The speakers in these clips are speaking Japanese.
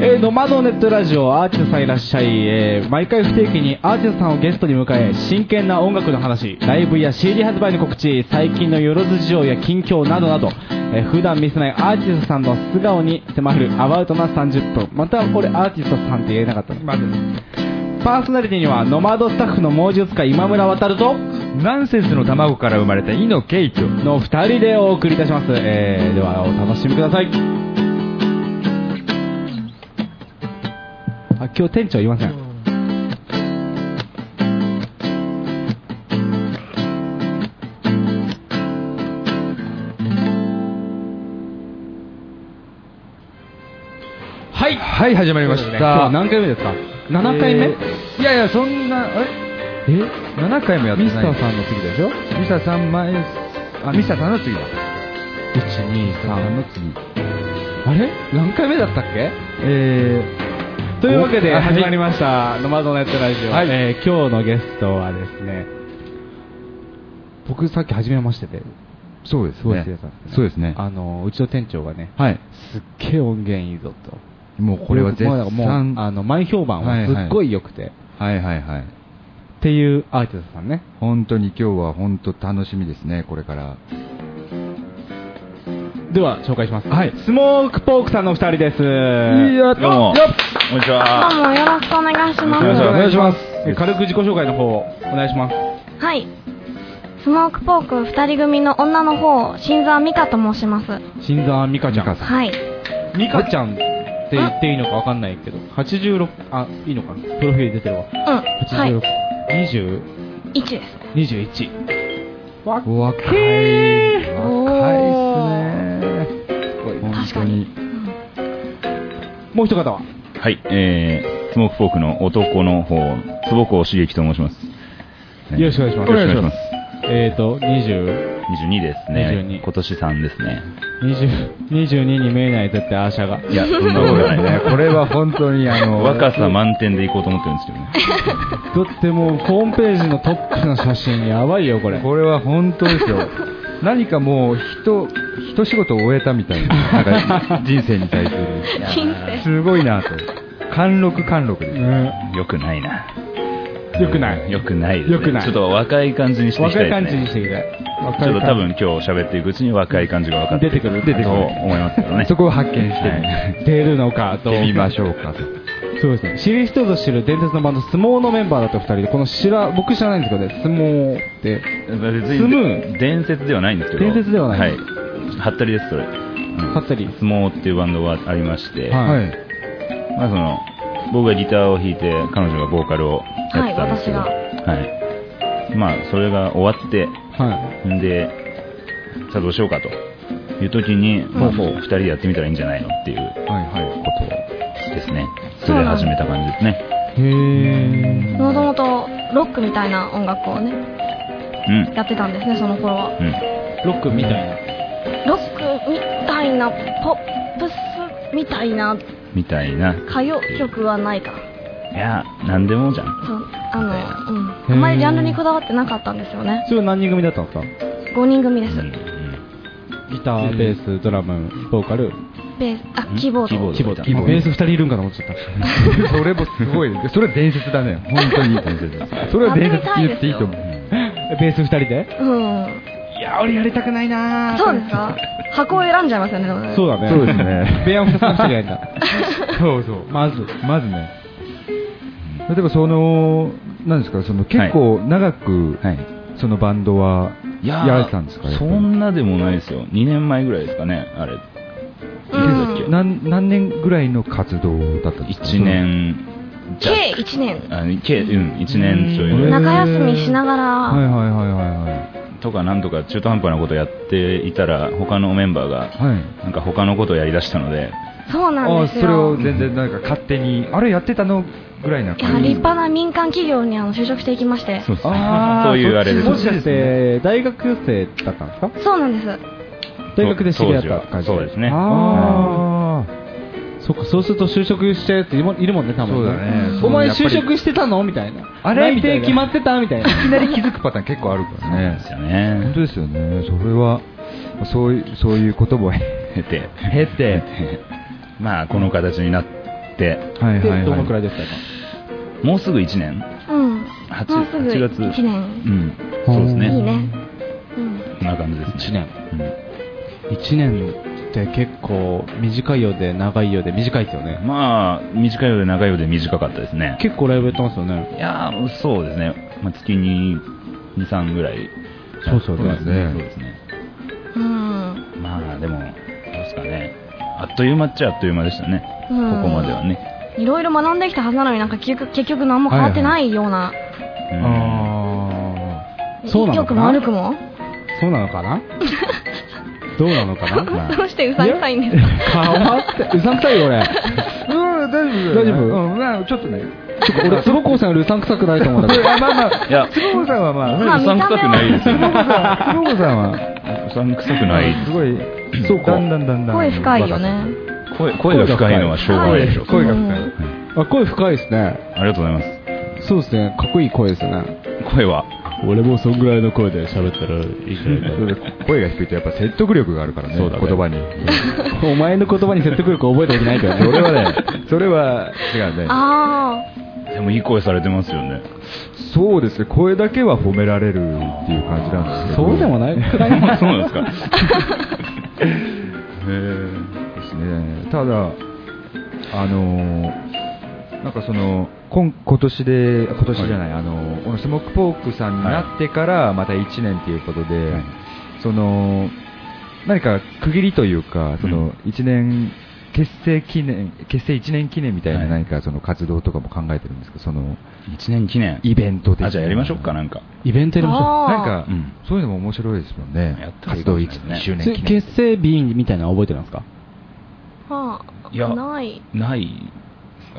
ノマドネットラジオアーティストさんいらっしゃい、毎回不定期にアーティストさんをゲストに迎え真剣な音楽の話、ライブや CD 発売の告知、最近のよろず事情や近況などなど、普段見せないアーティストさんの素顔に迫るアバウトな30分。また俺アーティストさんって言えなかったの、パーソナリティにはノマドスタッフの猛獣使い今村航とナンセンスの卵から生まれたイノケイトの2人でお送りいたします。ではお楽しみください。今日店長いません。はいはい、始まりました。 今日何回目ですか？7回目？ いやいや、そんな7回もやってない。 ミスターさんの次でしょ。 ミスターさん前、ミスターさんの次だ。 123 の次。 あれ何回目だったっけ？というわけで始まりましたノマドネットラジオ、今日のゲストはですね、僕さっき初めましてで、 そうですね。そうですね。 うちの店長がね、すっげえ音源いいぞと。 もうこれは絶賛前評判はすっごい良くて、っていうアーティストさんね。 本当に今日は本当楽しみですね、これから。 では紹介します。スモークポークさんの2人です。 どうもこんにちは。 どうもよろしくお願いします。 お願いします。軽く自己紹介の方をお願いします。 はい。スモークポーク2人組の女の方、新沢美香と申します。 新沢美香ちゃん。 はい。 美香ちゃんって言っていいのかわかんないけど、86、いいのかな、プロフィール出てるわ。86、21 ですね。 21。 若いっすね。 確かに。 もう一方は、 はい、スモークポークの男の方、坪甲茂樹と申します。 よろしくお願いします。 よろしくお願いします。 22 ですね。今年3ですね。 22に見えない絶対アーシャが。 いや、そんなことないね。 これは本当に若さ満点でいこうと思ってるんですけどね。 だってもうホームページのトップの写真やばいよこれ。 これは本当ですよ。何かもう一仕事を終えたみたいな、なんか人生に対するすごいなと。貫禄です。 よくないな。 よくないですね。ちょっと若い感じにしていきたいですね。 若い感じにしていきたい。 ちょっと多分今日喋っていくうちに若い感じが分かって出てくると思いますけどね。 そこを発見して出るのかと見ましょうかと。 そうですね。知る人ぞ知る伝説のバンド相撲のメンバーだった2人で、この僕知らないんですけどね、相撲って別に伝説ではないんですけど。 伝説ではない。 はい。はったりですそれ。 はったり。 相撲っていうバンドがありまして、 はい。 まあ僕がギターを弾いて彼女がボーカルをやってたんですけど、まあそれが終わって、でさあどうしようかという時に、2人でやってみたらいいんじゃないのっていうことですね。それで始めた感じですね。 もともとロックみたいな音楽をね、やってたんですね、その頃は。 ロックみたいな。 ロックみたいな、ポップスみたいな。歌謡曲はないか。 いや、なんでもじゃん。 そう、あんまりジャンルにこだわってなかったんですよね。 それは何人組だったんですか ？5人組です。 ギター、ベース、ドラム、ボーカル。 キーボード。 キーボード。今ベース2人いるんかと思っちゃった。 それもすごい。それは伝説だね。本当に伝説。それは伝説って言っていいと思う。 ベース2人で？いや、俺やりたくないな。 そうですか？箱を選んじゃいますよね。 そうだね。 そうですね。 ベア2つの人がやるんだ。 そうそう。まずね。例えばなんですか、結構長くそのバンドはやられてたんですか？ そんなでもないですよ。2年前ぐらいですかね、あれ。 何年ぐらいの活動だったんですか ？1年。 計1年。 1年ちょい。 中休みしながら。 とかなんとか中途半端なことをやっていたら他のメンバーがなんか他のことをやりだしたので、 そうなんですよ。 それを全然なんか勝手にあれやってたのぐらいな。 立派な民間企業に就職していきまして。 そういうあれです。 もしかして大学生だったんですか？ そうなんです。 大学で知り合った感じ。 そうですね。 そっか、そうすると就職したやついるもんね、多分。 そうだね。 お前就職してたのみたいな。あれ内定決まってたみたいな。 いきなり気づくパターン結構あるからね。 ですよね。 本当ですよね。それはそういうことも経てまあこの形になってて、 でどのくらいですか？ もうすぐ1年。8月。 1年。 そうですね。 いいね。 こんな感じですね。 1年って結構短いようで長いようで短いですよね。 まあ短いようで長いようで短かったですね。 結構ライブやってますよね。 いやそうですね。月に2、3ぐらい。 そうですね。 そうですね。まあでもどうですかね。あっという間っちゃあっという間でしたね。ここまではね。 いろいろ学んできたはずなのになんか結局何も変わってないような。 そうなのかな。 良くも悪くも。 そうなのかな。どうなのかな。 どうしてうさんくさいんですか。 変わってうさんくさいよ俺。大丈夫。 ちょっとね。 俺坪子さんよりうさんくさくないと思うんだけど。 いや坪子さんはうさんくさくないですよ。 坪子さんはうさんくさくない。 すごい。そうか。だん。 声深いよね。 声が深いのはしょうがないでしょ。 声が深い。 声深いですね。 ありがとうございます。 そうですね。かっこいい声ですよね。 声は。 俺もそんぐらいの声で喋ったらいいじゃないか。 声が低いとやっぱ説得力があるからね。言葉に。 お前の言葉に説得力覚えておけないけどね。 それは違うね。 でもいい声されてますよね。 そうですね。声だけは褒められるっていう感じなんですけど。 そうでもない。 そうなんですか。 ですね。ただなんかその今年じゃない、スモークポークさんになってからまた1年ということで、その何か区切りというか、その1年結成1年記念みたいな何かその活動とかも考えてるんですけど、その 1年記念イベントで。 じゃあやりましょうか。なんかイベントやりましょう。 なんかそういうのも面白いですもんね。活動1周年記念。 結成日みたいなの覚えてるんですか？ いやないはい。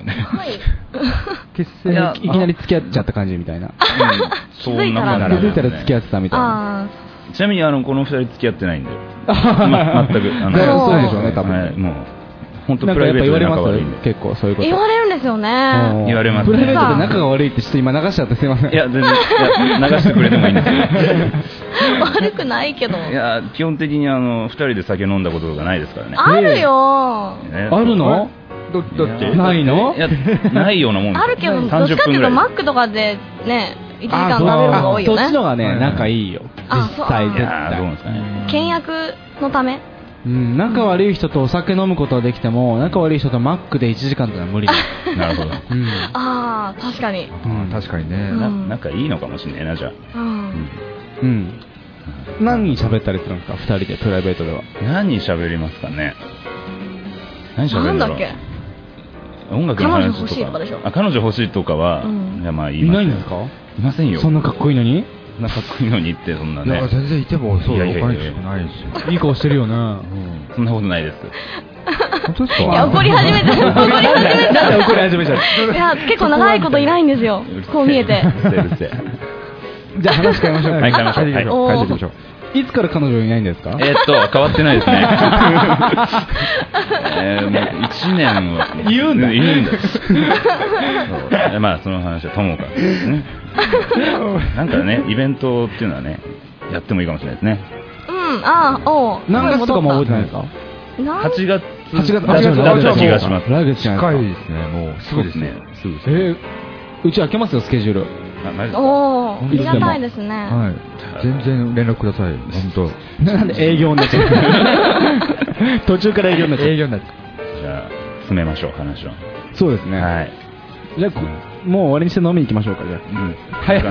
結成いきなり付き合っちゃった感じみたいな。 そんな感じ。 気づいたら付き合ってたみたいな。 ちなみにこの2人付き合ってないんで。全く。 そうでしょうね多分。 もう本当プライベートで仲悪いんで。 結構そういうこと。 言われるんですよね。 言われます。 プライベートで仲が悪いってちょっと今流しちゃってすいません。 いや全然流してくれてもいいんですよ。 悪くないけど。 いや基本的に2人で酒飲んだことがないですからね。 あるよ。 あるの？ だってないの？ いやないようなもん。 あるけど、どっちかっていうとマックとかでね1時間食べる方が多いよね。 そっちのがね仲いいよ。実際絶対。 どうなんですかね。 倹約のため。 仲悪い人とお酒飲むことはできても、仲悪い人とマックで1時間ってのは無理だ。 なるほど。 ああ確かに。 確かにね。 仲いいのかもしれないなじゃあ。 何喋ったりするんですか2人でプライベートでは。 何喋りますかね。何喋るんだろう。 なんだっけ。 音楽の話とか。 彼女欲しいとかでしょ。 彼女欲しいとかは、いやまあ言いません。 いないんですか？ いませんよ。 そんなかっこいいのに？ そんなかっこいいのにってそんなね。 全然いてもそうお金しくないですよ。 いい顔してるよね。 そんなことないです。 本当ですか？ いや怒り始めた。 怒り始めちゃう。 いや結構長いこといないんですよ。こう見えて。 うるせえ。 じゃあ話変えましょう。 はい変えましょう。 変えていきましょう。 いつから彼女いないんですか？ 変わってないですね。もう1年は言うんだ。 まあその話はともかくですね。なんかねイベントっていうのはねやってもいいかもしれないですね。 何月とかも覚えてないですか ？8月だった気がします。 来月じゃないですか。近いですね。もうすぐですね。 うち開けますよスケジュール。 おーありがたいですね。 はい。全然連絡ください。本当。 なんで営業になっちゃう。途中から営業になっちゃう。 じゃあ進めましょう話を。 そうですね。 はい。 じゃあもう終わりにして飲みに行きましょうかじゃあ。 はい。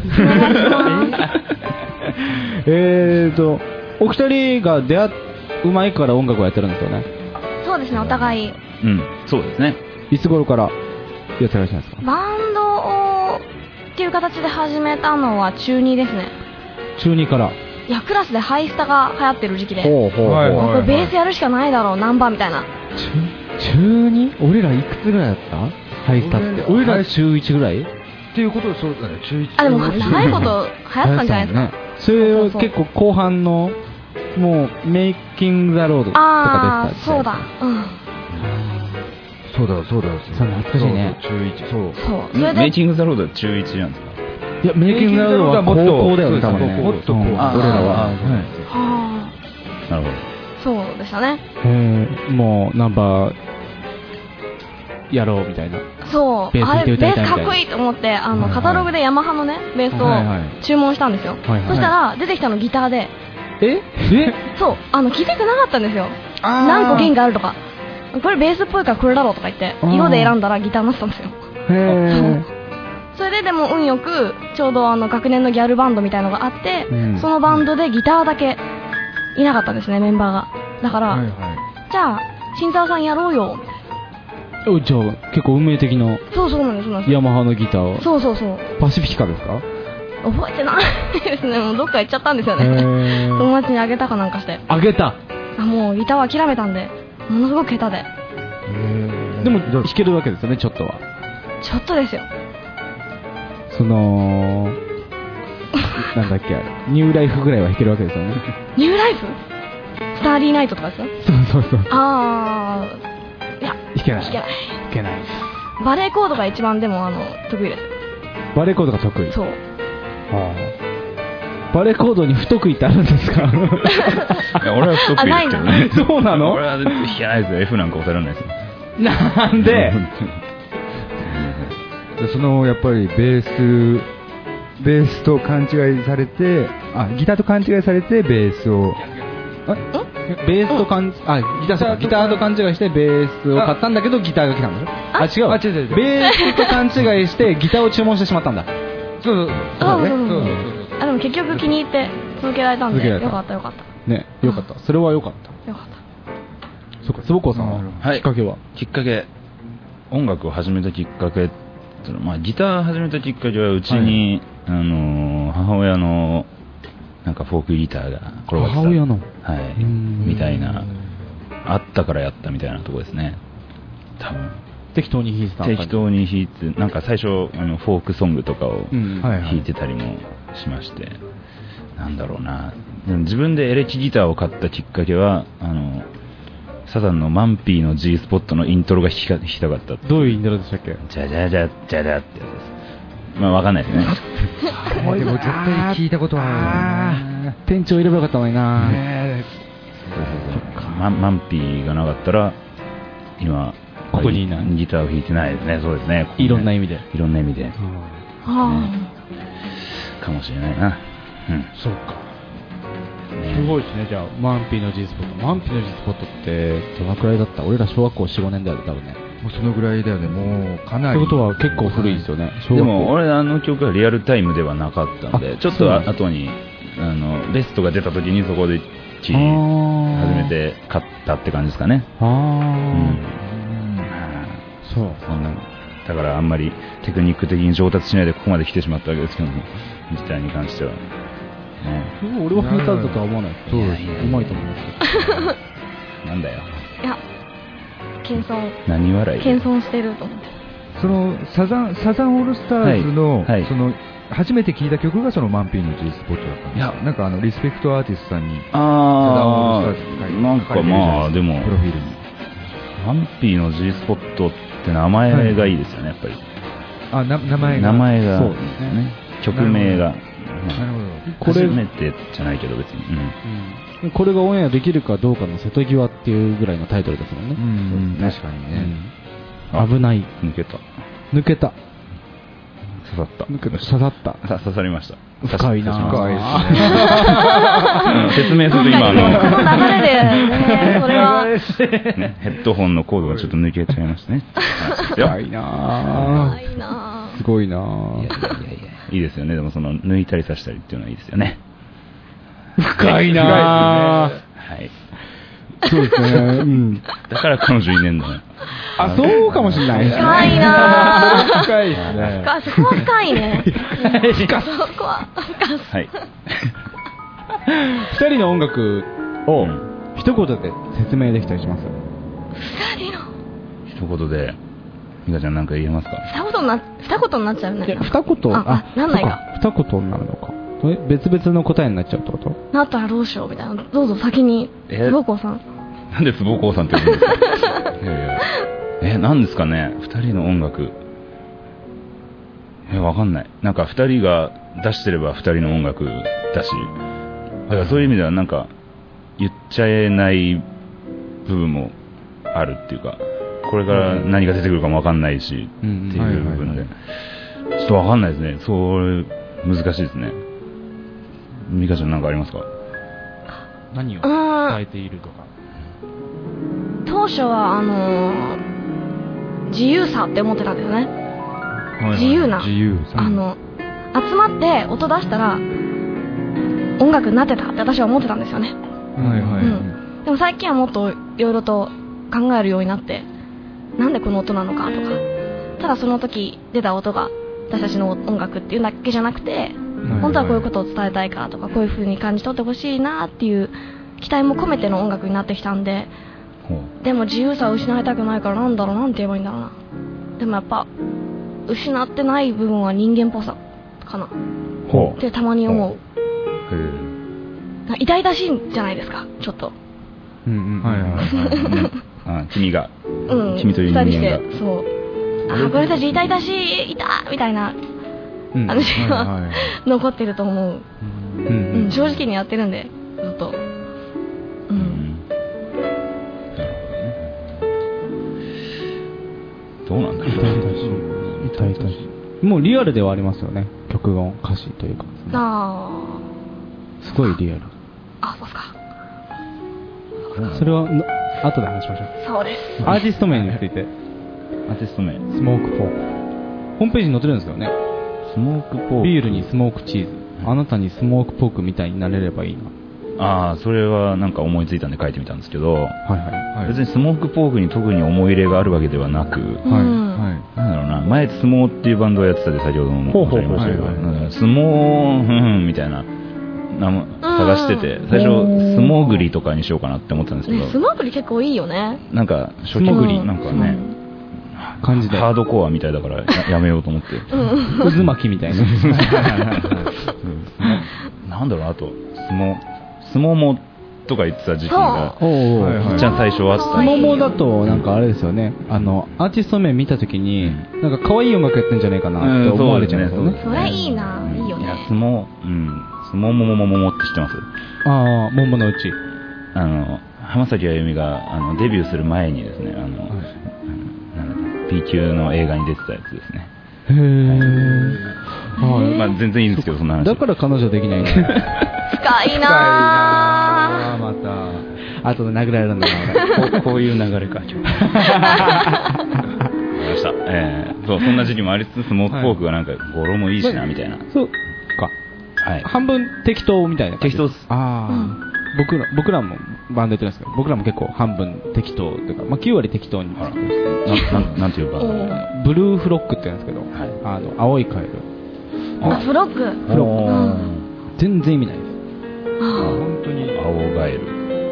お二人が出会う前から音楽をやってるんですよね。 そうですねお互い。 そうですね。 いつ頃からやってらっしゃるんですか？ バンドをっていう形で始めたのは中2ですね。 中2から。 いやクラスでハイスタが流行ってる時期で。 これベースやるしかないだろうナンバーみたいな。 中 2？ 俺らいくつぐらいだった？ハイスタって。俺ら中1ぐらい？ っていうことはそうだね。中1。 でも長いこと流行ったんじゃないですか。 それを結構後半のもうメイキングザロードとかでした。 そうだ。 そうだ。 懐かしいね。 中1、そう。 メイキングザロードは中1なんですか？ いや、メイキングザロードは高校だよね、多分ね。 もっと俺らは。 なるほど。 そうでしたね。 もうナンバーやろうみたいな。 そう、 ベース弾いて歌いたいみたいな。 ベースかっこいいと思って、カタログでヤマハのね、ベースを注文したんですよ。そしたら、出てきたのギターで。そう、気づいてなかったんですよ。何個弦があるとか。これベースっぽいからこれだろうとか言って、色で選んだらギターになってたんですよ。それででも運よく、ちょうど学年のギャルバンドみたいのがあって、そのバンドでギターだけいなかったんですね、メンバーが。だから、じゃあ、新沢さんやろうよ、みたいな。 じゃあ、結構運命的な。 そうなんです。 ヤマハのギターを。 そう。 パシフィカですか？ 覚えてないですね。もうどっか行っちゃったんですよね。友達にあげたかなんかして。 あげた？ もうギターは諦めたんで、ものすごく下手で。 でも弾けるわけですよね、ちょっとは。 ちょっとですよ。 なんだっけ、ニューライフぐらいは弾けるわけですよね。 ニューライフ？スターリーナイトとかですか？ そう。 いや、 弾けない。バレーコードが一番でも得意です。 バレーコードが得意？ そう。 バレーコードに不得意ってあるんですか？いや、俺は不得意ですけどね。 そうなの？ 俺は弾けないですよ。F なんか押されないですよ。 なんで？ やっぱりベースと勘違いされて、ギターと勘違いされてベースを、 ベースとギターと勘違いしてベースを買ったんだけどギターが来たんでしょ？違う。ベースと勘違いしてギターを注文してしまったんだ。そうね。 でも結局気に入って続けられたんで、よかった。 ね、よかった。それはよかった。そうか、坪子さんはきっかけは？ きっかけ、音楽を始めたきっかけ、ギター始めたきっかけはうちに、母親のなんかフォークギターが転がってた。 母親の？ はい。みたいな、あったからやったみたいなとこですね。多分。 適当に弾いてた？ 適当に弾いて、なんか最初フォークソングとかを弾いてたりもしまして、なんだろうな。自分でエレキギターを買ったきっかけは、サザンのマンピーの G スポットのイントロが弾きたかった。 どういうイントロでしたっけ？ じゃじゃじゃじゃじゃってやつです。わかんないですね。 でも絶対聞いたことはある。 店長いればよかったのにな。 マンピーがなかったら今ここにいない。 ギターを弾いてないですね。そうですね。 いろんな意味で。 かもしれないな。 そうか。すごいですね。じゃあマンピーの G スポット。マンピーの G スポットってどのくらいだった？俺ら小学校 4,5 年だよ多分ね。 もうそのぐらいだよね。もうかなり。 ということは結構古いですよね。 でも俺曲はリアルタイムではなかったんで、ちょっと後にベストが出た時にそこで初めて買ったって感じですかね。そう。だからあんまりテクニック的に上達しないでここまで来てしまったわけですけども、ギターに関しては。 俺は下手だとは思わないです。そうです。うまいと思いますけど。 なんだよ。 いや、 何笑い？ 謙遜してると思って。 そのサザンオールスターズの、その初めて聴いた曲がそのマンピーの G スポットだったんです。いや、なんかリスペクトアーティストさんにサザンオールスターズって書いてる。 なんかまあでもプロフィールにマンピーの G スポットって名前がいいですよね、やっぱり。 名前がそうですね。曲名が。 なるほど。 初めてじゃないけど別に。 これがオンエアできるかどうかの瀬戸際っていうぐらいのタイトルですもんね。 確かにね。 危ない。 抜けた。 刺さった。 刺さりました。 深いな。 深いですね。 説明すると今この流れでね、それはヘッドホンのコードがちょっと抜けちゃいましたね。 深いな。すごいな。 いいですよね。でも抜いたり刺したりっていうのはいいですよね。 深いな。 はい。 そうですね。 だから彼女いねえんだよ。 そうかもしれない。 深いな。 深いですね。 そこは深いね。そこははい。 二人の音楽を一言で説明できたりします？ 二人の一言で美香ちゃんなんか言えますか？ 二言になっちゃうね。 二言なんないか。 二言になるのか。別々の答えになっちゃうってこと？ なったらどうしようみたいな。どうぞ先に坪子さん。 なんで坪子さんって言うんですか？なんですかね。二人の音楽。わかんない。なんか二人が出してれば二人の音楽だし、だからそういう意味ではなんか言っちゃえない部分もあるっていうか、 これから何が出てくるかも分かんないし、っていう部分で、ちょっと分かんないですね。それ難しいですね。ミカちゃん何かありますか？ 何を伝えているとか。 当初は自由さって思ってたんですよね。自由な。集まって音出したら音楽になってたって私は思ってたんですよね。でも最近はもっといろいろと考えるようになって、なんでこの音なのかとか、ただその時出た音が私たちの音楽っていうだけじゃなくて、本当はこういうことを伝えたいからとか、こういう風に感じ取ってほしいなっていう期待も込めての音楽になってきたんで、でも自由さを失いたくないからなんて言えばいいんだろうな。でもやっぱ失ってない部分は人間っぽさかなってたまに思う。痛々しいんじゃないですか、ちょっと。 君が、君という人間が。 二人して、そう。これたち痛々しい、みたいな話が残ってると思う。正直にやってるんで、ずっと。 どうなんだろう。 痛々しい。もうリアルではありますよね、曲の歌詞というか。すごいリアル。 そうっすか。 それは後で話しましょう。 そうです。 アーティスト名について。 アーティスト名。 スモークポーク。ホームページに載ってるんですよね。 スモークポーク。 ビールにスモークチーズ。あなたにスモークポークみたいになれればいいな。 それはなんか思いついたんで書いてみたんですけど、別にスモークポークに特に思い入れがあるわけではなく、なんだろうな、前相撲っていうバンドをやってたで先ほどもおっしゃいましたけど、相撲みたいな探してて、最初相撲ぐりとかにしようかなって思ってたんですけど、 相撲ぐり結構いいよね。 なんか初期ぐりなんかね、 感じでハードコアみたいだからやめようと思って、 渦巻きみたいな。 なんだろう、あと相撲もとか言ってた時期がいっちゃん最初はあった。 相撲もだとなんかあれですよね、アーティスト名見たときになんか可愛い音楽やってんじゃないかなって思われちゃいますよね。 それいいな、いいよね。 相撲もって知ってます？ 桃のうち。 浜崎あゆみがデビューする前にですね、B 級の映画に出てたやつですね。全然いいんですけど、そんな話。 だから彼女できないんだ。 深いなまた後で殴られるんだな。 こういう流れか。わかりました。そんな時期もありつつ、スモークポークがなんか語呂もいいしなみたいな。 そうか。半分適当みたいな。 適当です。 僕らもバンドやってるんですけど、僕らも結構半分適当というか、9割適当に。 なんていうか。 ブルーフロックって言うんですけど、青いカエル。 フロック。 全然意味ないです。 本当に青ガエル。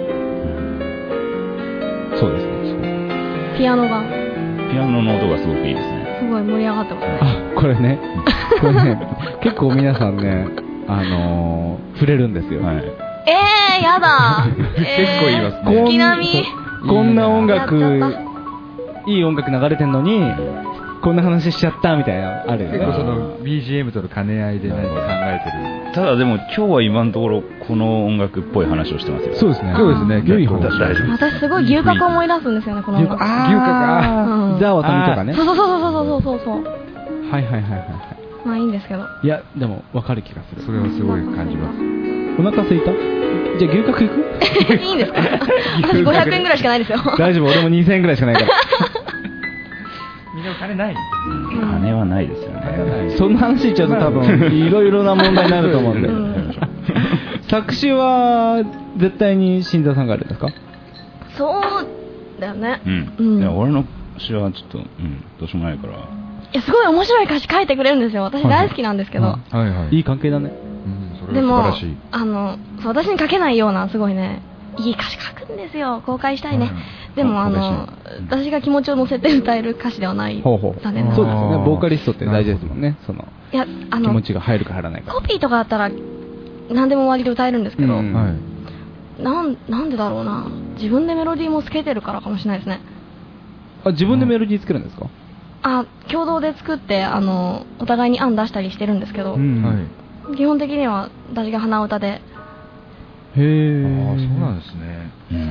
そうですね。 ピアノの音がすごくいいですね。 すごい盛り上がってますね。 これね結構皆さんね触れるんですよ。やだ。 結構言いますね。 月並み。 こんな音楽、いい音楽流れてんのにこんな話しちゃったみたいなあるよね。 結構その BGM との兼ね合いで何か考えてる。 ただでも今日は今のところこの音楽っぽい話をしてますよ。 そうですね。 良い方だ。 私すごい牛角思い出すんですよね、この音楽。 牛角。ザワタミとかね。 そう。 はい。 まあいいんですけど。 いやでも分かる気がする。 それはすごい感じます。 お腹空いた？じゃあ牛角行く？ いいんですか？私500円ぐらいしかないですよ。 大丈夫、俺も2000円ぐらいしかないから。 みんな金ない？ 金はないですよね。 そんな話言っちゃうと多分いろいろな問題になると思うんで。作詞は絶対に新座さんがあるんですか？ そうだよね。 いや俺の詩はちょっとどうしようもないから。 いやすごい面白い歌詞書いてくれるんですよ。私大好きなんですけど。 いい関係だね。 でも私に書けないようなすごいねいい歌詞書くんですよ。公開したいね。でも私が気持ちを乗せて歌える歌詞ではない。残念ながら。 そうですよね。ボーカリストって大事ですもんね。 いや気持ちが入るか入らないか。 コピーとかだったら何でも割りで歌えるんですけど、なんでだろうな。自分でメロディーもつけてるからかもしれないですね。 自分でメロディー作るんですか？ 共同で作ってお互いに案出したりしてるんですけど、基本的には私が鼻歌で。 そうなんですね。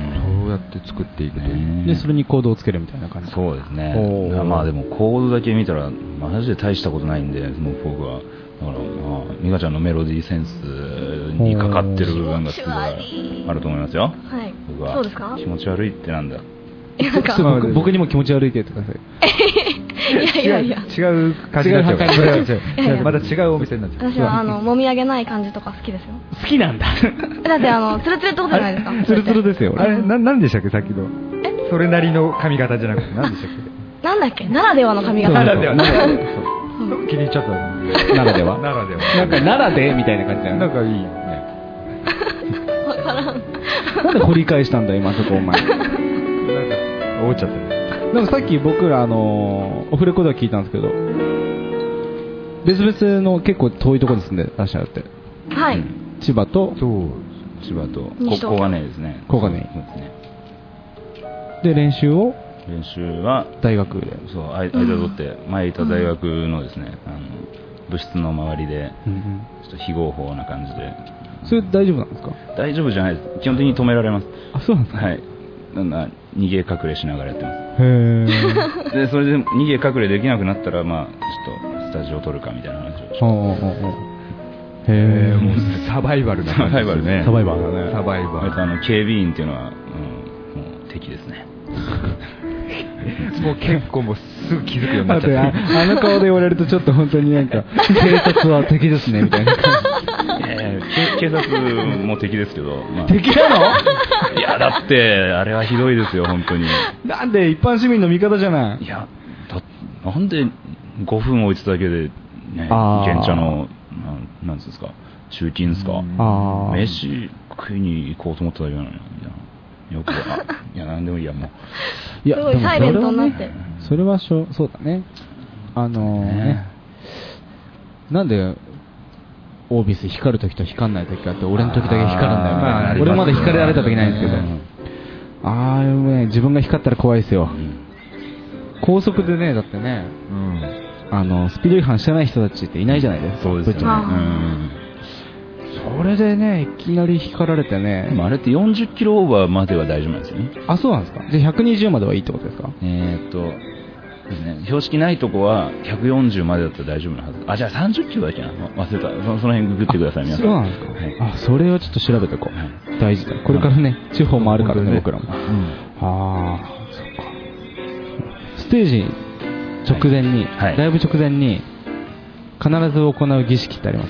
そうやって作っていくと。 で、それにコードをつけるみたいな感じ。 そうですね。まあでもコードだけ見たらマジで大したことないんで、スモークポークは。だからまあ美香ちゃんのメロディーセンスにかかってる部分がすごいあると思いますよ。 はい。 僕はそうですか？ 気持ち悪いってなんだ。 僕にも気持ち悪いって言ってください。 いやいや違う感じになっちゃう。また違うお店になっちゃう。 私はもみ上げない感じとか好きですよ。 好きなんだ。 だってツルツルってことじゃないですか。 ツルツルですよ。 あれなんでしたっけさっきの。それなりの髪型じゃなくて何でしたっけ？ なんだっけならではの髪型。 ならでは。気に入っちゃった。 ならでは。 ならでは。 なんかならでみたいな感じだよね。 なんかいいね。 わからん。 なんで掘り返したんだ今そこお前。 なんか思っちゃった。 なんかさっき僕らオフレコでは聞いたんですけど、別々の結構遠いところに住んでらっしゃるって。 はい。 千葉と千葉と小金井ですね。 小金井。 そうですね。 で練習は大学で。 そう間取って前いた大学のですね、部室の周りでちょっと非合法な感じで。 それ大丈夫なんですか？ 大丈夫じゃないです。基本的に止められます。 あ、そうなんですか？ はい。逃げ隠れしながらやってます。 へー。 でそれで逃げ隠れできなくなったらまあちょっとスタジオ撮るかみたいな話をして。 へー。 もうサバイバルな感じですね。 サバイバルだね。 サバイバル。 警備員っていうのはもう敵ですね。 もう結構もうすぐ気づくようになっちゃって。 あの顔で言われるとちょっと本当になんか警察は敵ですねみたいな。 警察も敵ですけど、まあ、 敵なの？いやだってあれはひどいですよ本当に。 なんで一般市民の味方じゃない。 いやなんで5分置いてただけでね現茶のなんですか集金ですか。飯食いに行こうと思っただけなのに。よくいやなんでもいいやもう。 いやすごいサイレントになって。 それはそうだね。なんでオービス光るときと光んないときがあって俺のときだけ光るんだよね。俺まだ光られたときないんですけど。自分が光ったら怖いですよ。高速でねだってね。スピード違反してない人たちっていないじゃないですか。 そうですよね。 それでねいきなり光られてね。 でもあれって40キロオーバーまでは大丈夫なんですよね。 あ、そうなんですか。じゃあ120まではいいってことですか。 ですね、標識ないとこは140までだったら大丈夫なはず。あ、じゃあ30キロだっけな。忘れた。その辺ググってください皆さん。 そうなんですか。はい、それをちょっと調べておこう。大事だ。これからね地方もあるからね僕らも。そっか。ステージ直前に、ライブ直前に必ず行う儀式ってあります？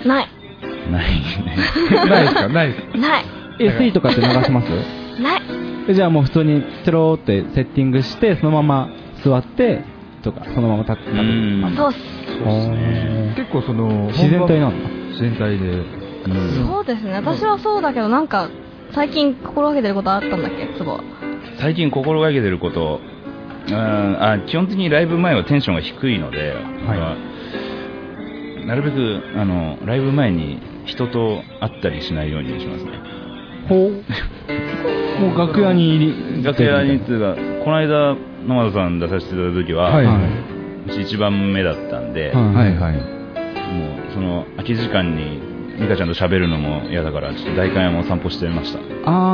ないね。ないですか？ないですか？ ない。 SE とかって流せます？ ない。 じゃあもう普通にチョローってセッティングしてそのまま座ってとかそのまま立ってそうっす。 結構その自然体なんだ。 自然体で。 そうですね。私はそうだけどなんか最近心がけてることあったんだっけ？ツボ。 最近心がけてること。基本的にライブ前はテンションが低いので、なるべくライブ前に人と会ったりしないようにしますね。 もう楽屋にっていうかこの間野俣さん出させていただいた時は、うち一番目だったんで、もうその空き時間に美香ちゃんと喋るのも嫌だからちょっと代官山を散歩してました。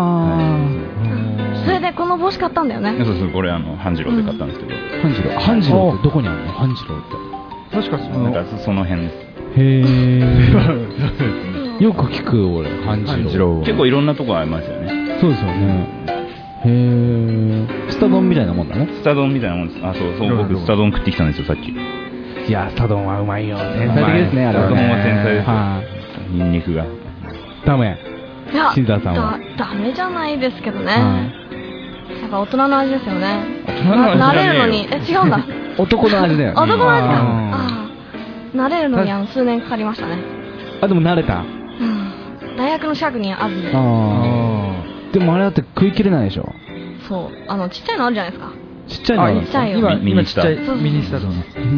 それでこの帽子買ったんだよね。 そうこれ半次郎で買ったんですけど。 半次郎ってどこにあるの？半次郎って確かその辺です。 へえ。よく聞く俺半次郎。 結構いろんなとこありますよね。 そうですよね。へえ。スタ丼みたいなもんだね。 スタ丼みたいなもんです。そう僕スタ丼食ってきたんですよさっき。 いやスタ丼はうまいよ。天才的ですねあれは。 スタ丼は天才ですよ。ニンニクが。 ダメ。新沢さんは。 ダメじゃないですけどね。やっぱ大人の味ですよね。慣れるのに違うんだ。 男の味だよ。 男の味か。慣れるのに数年かかりましたね。 でも慣れた。 大学の近くにあるんで。 でもあれだって食い切れないでしょ。 そうちっちゃいのあるじゃないですか。 ちっちゃいのあるんですか。 今ちっちゃいミニスタ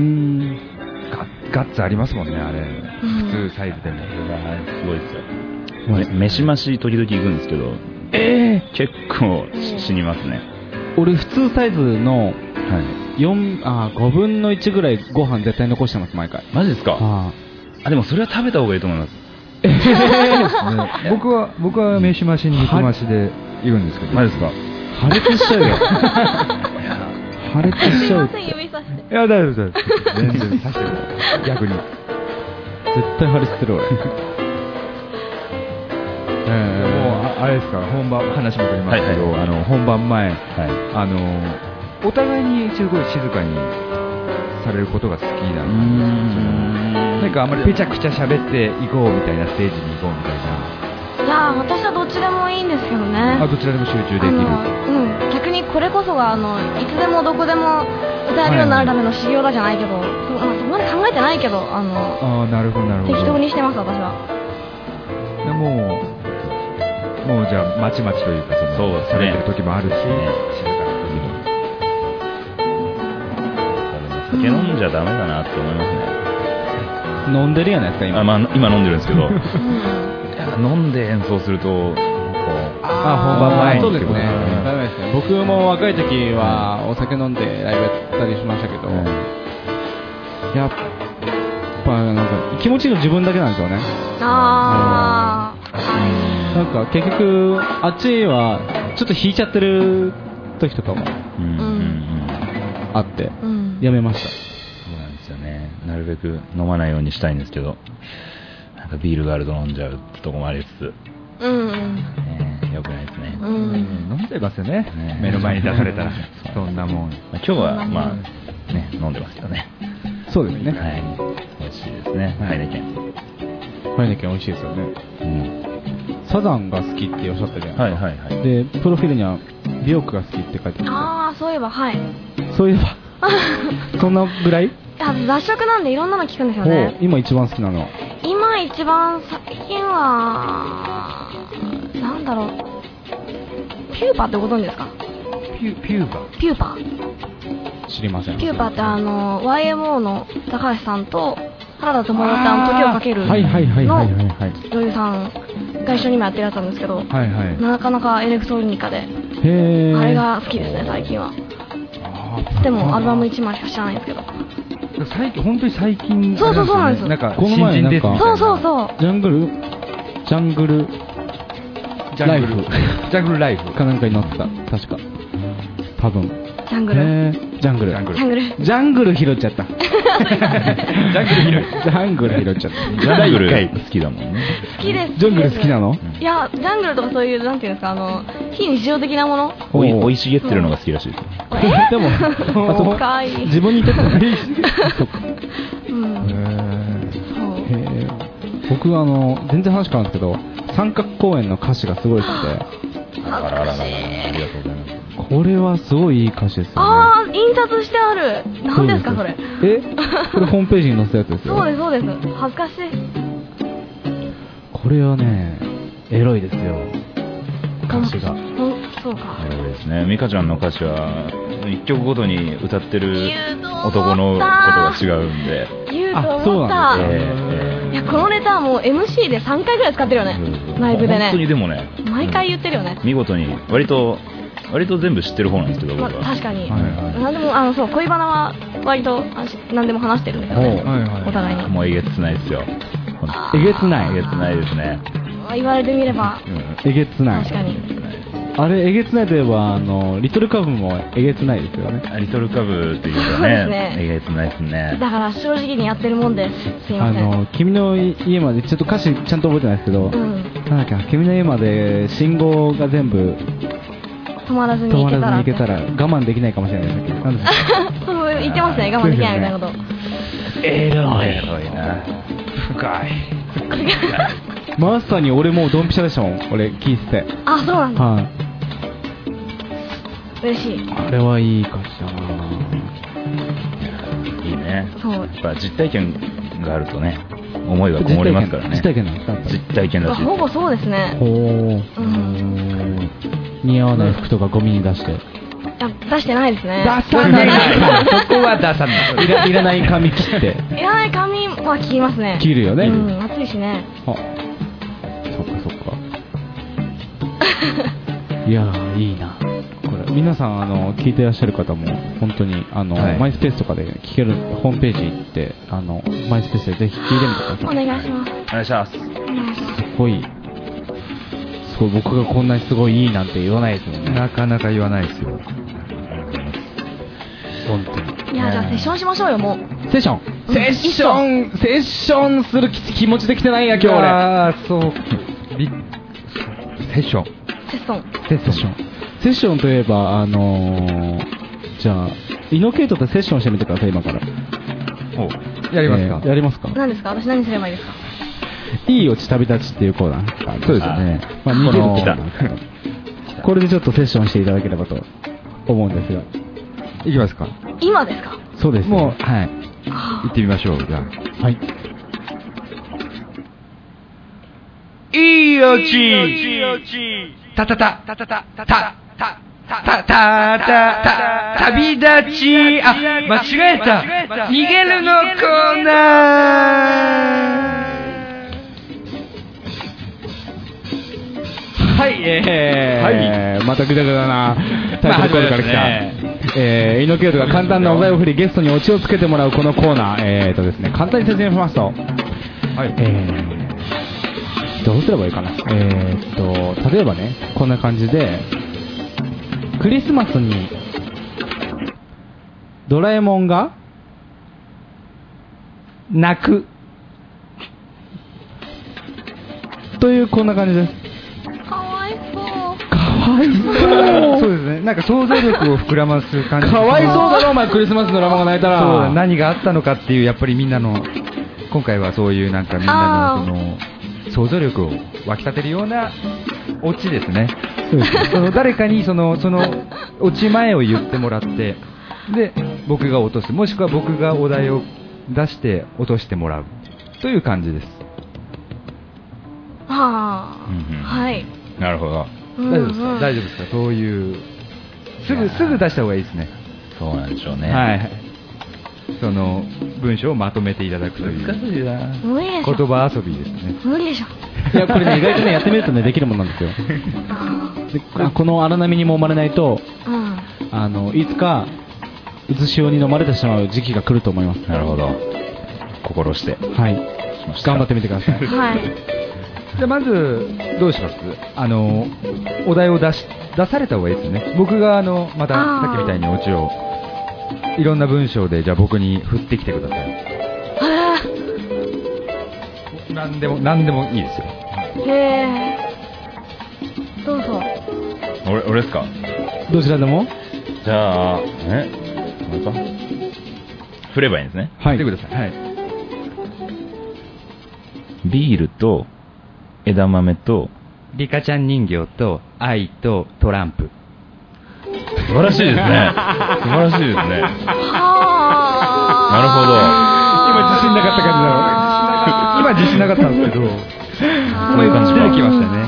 ガッツありますもんねあれ。普通サイズでも。 すごいですよ。飯増し時々行くんですけど、結構死にますね。 俺普通サイズの5分の1ぐらいご飯絶対残してます毎回。 マジですか？でもそれは食べた方がいいと思います。 僕は飯増し肉増しでいるんですけど。 マジですか？ 破裂しちゃうよ。破裂しちゃう。 すいません、指さして。 いや、大丈夫。全然さしてる。逆に。 絶対破裂する俺。 もうあれですか、本番話戻りますけど、本番前、お互いにすごい静かにされることが好きなんですよ。なんかあんまりぺちゃくちゃ喋っていこうみたいな、ステージに行こうみたいな。 いや私はどっちでもいいんですけどね。 どちらでも集中できる。 逆にこれこそがいつでもどこでも歌えるようになるための修行だじゃないけど、そこまで考えてないけど、 なるほどなるほど。 適当にしてます私は。 でもうじゃあまちまちというかそうされてる時もあるし、静かな時も。 酒飲んじゃダメだなって思いますね。 飲んでるやないですか今。 今飲んでるんですけど。飲んで演奏すると本番前に。 そうですね。ダメですね。僕も若い時はお酒飲んでライブやったりしましたけど、やっぱなんか気持ちいいの自分だけなんですよね。なんか結局あっちはちょっと引いちゃってる時とかもあってやめました。 そうなんですよね。なるべく飲まないようにしたいんですけど、なんかビールがあると飲んじゃうってとこもありつつ、よくないですね。 飲んじゃいますよね。目の前に出されたらそんなもん。 今日はまあね飲んでますけどね。 そうですね。 はい。美味しいですね。ハイネケン。 ハイネケン美味しいですよね。サザンが好きっておっしゃったじゃないですか。で、プロフィールにはビヨークが好きって書いてある。 そういえば、はい。 そういえば。そんなぐらい？ 雑食なんでいろんなの聞くんですよね。 今一番好きなのは？ 今一番最近はなんだろう。ピューパってご存知ですか？ ピューパ知りません。 ピューパってYMO の高橋さんと原田知世さん時をかけるの女優さんが一緒にもやってるやつなんですけど、なかなかエレクトロニカで、あれが好きですね最近は。でもアルバム1枚しか知らないんですけど。 本当に最近。 そうなんです。 なんかこの前なんかそうジャングルライフかなんかに乗ってた確か多分。ジャングル拾っちゃった。ジャングル拾っちゃった。 ジャングル好きだもんね。 好きです。 ジャングル好きなの？ いや、ジャングルとかそういうなんていうんですか、非日常的なもの。 生い茂ってるのが好きらしいです。 でも自分にとっても僕全然話変わるんですけど、三角公園の歌詞がすごい好きで。 ありがとうございます。 これはすごいいい歌詞ですよね。 印刷してある。何ですかそれ？ これホームページに載せたやつですよ。 そうです。恥ずかしい。 これはね、エロいですよ。歌詞が。 そうか。 エロいですね。ミカちゃんの歌詞は一曲ごとに歌ってる男のことが違うんで。 言うと思った。いや、このネタはもう MC で3回ぐらい使ってるよね。ライブでね。 本当にでもね。 毎回言ってるよね。 見事に割と全部知ってる方なんですけど、僕は。 確かに。なんでも恋バナは割と何でも話してるんですよね。お互いに。 もうえげつないですよ。 えげつないですね。 言われてみれば。 えげつない。 確かに。 あれ、えげつないといえば、リトルカブもえげつないですよね。 リトルカブっていうかね、えげつないですね。 だから正直にやってるもんです。すいません。 君の家まで、ちょっと歌詞ちゃんと覚えてないですけど、なんだっけな、君の家まで信号が全部止まらずに行けたら我慢できないかもしれないですけど、なんですか？ そう言ってますね、我慢できないみたいなこと。 エロいな。深い。 まさに俺もうドンピシャでしたもん、俺聞いてて。 そうなんだ。嬉しい。 あれはいい歌詞だな。 いいね。そう。やっぱ実体験があるとね、思いがこもりますからね。 実体験なんですか？ 実体験らしい。 ほぼそうですね。 似合わない服とかゴミに出して。 出してないですね。 出さない。 そこは出さない。 いらない髪切って。 いらない髪は切りますね。 切るよね。 暑いしね。 そっか。いやいいな。これ皆さん聞いていらっしゃる方も本当にマイスペースとかで聞けるホームページ行ってマイスペースでぜひ聞いてみてください。 お願いします。 お願いします。 すごい僕がこんなにすごいいいなんて言わないですよね。 なかなか言わないですよ。 本当に。 いや、じゃあセッションしましょうよ、もう。 セッションセッションする気持ちできてないや、今日俺。 あー、そう。セッション。 セッションといえば、じゃあ、イノケイトとセッションしてみてください、今から。 やりますか？ やりますか？ 何ですか？私何すればいいですか？ いいおち旅立ちっていうコーナー。 そうですね。 まあ、似てるコーナー。これでちょっとセッションしていただければと思うんですが。 いきますか？ 今ですか？ そうです。 もう、はい。行ってみましょう、じゃあ。 はい。 いいおちたたたたたたたたたたた旅立ち、あ、間違えた、逃げるのコーナー。 はい、またグダグダなタイトルコールから来た、イノケイトが簡単なお題を振りゲストにオチをつけてもらうこのコーナー、ですね、簡単に説明しますと、はい、どうすればいいかな、例えばね、こんな感じで、クリスマスにドラえもんが泣くというこんな感じです。 かわいそう。 そうですね。なんか想像力を膨らます感じ。 かわいそうだろお前、クリスマスのドラえもんが泣いたら。 そうだ、何があったのかっていう、やっぱりみんなの、今回はそういうなんかみんなのその想像力を湧き立てるようなオチですね。そうです。その誰かにそのオチ前を言ってもらって、で僕が落とす、もしくは僕がお題を出して落としてもらうという感じです。 はい。 なるほど。 大丈夫ですか？大丈夫ですか？そういうすぐ出した方がいいですね。 そうなんでしょうね。 はい。その文章をまとめていただくという。 難しいな。 無理でしょ。 言葉遊びですね。 無理でしょ。 いや、これね、意外とね、やってみるとね、できるもんなんですよ。でこの荒波に揉まれないと、いつか渦潮に飲まれてしまう時期が来ると思います。 なるほど。心して。 はい。頑張ってみてください。 はい。 じゃあまずどうします？お題を出された方がいいですね。僕がまたさっきみたいにオチをいろんな文章でじゃあ僕に振ってきてください。何でもいいですよ。 へー。どうぞ。 俺ですか？ どちらでも？ じゃあ、なんか振ればいいんですね。 はい。振ってください。はい。 ビールと枝豆とリカちゃん人形と愛とトランプ。 素晴らしいですね。素晴らしいですね。なるほど。 今自信なかった感じだろ。今自信なかったんですけど、 こういう感じ出てきましたね。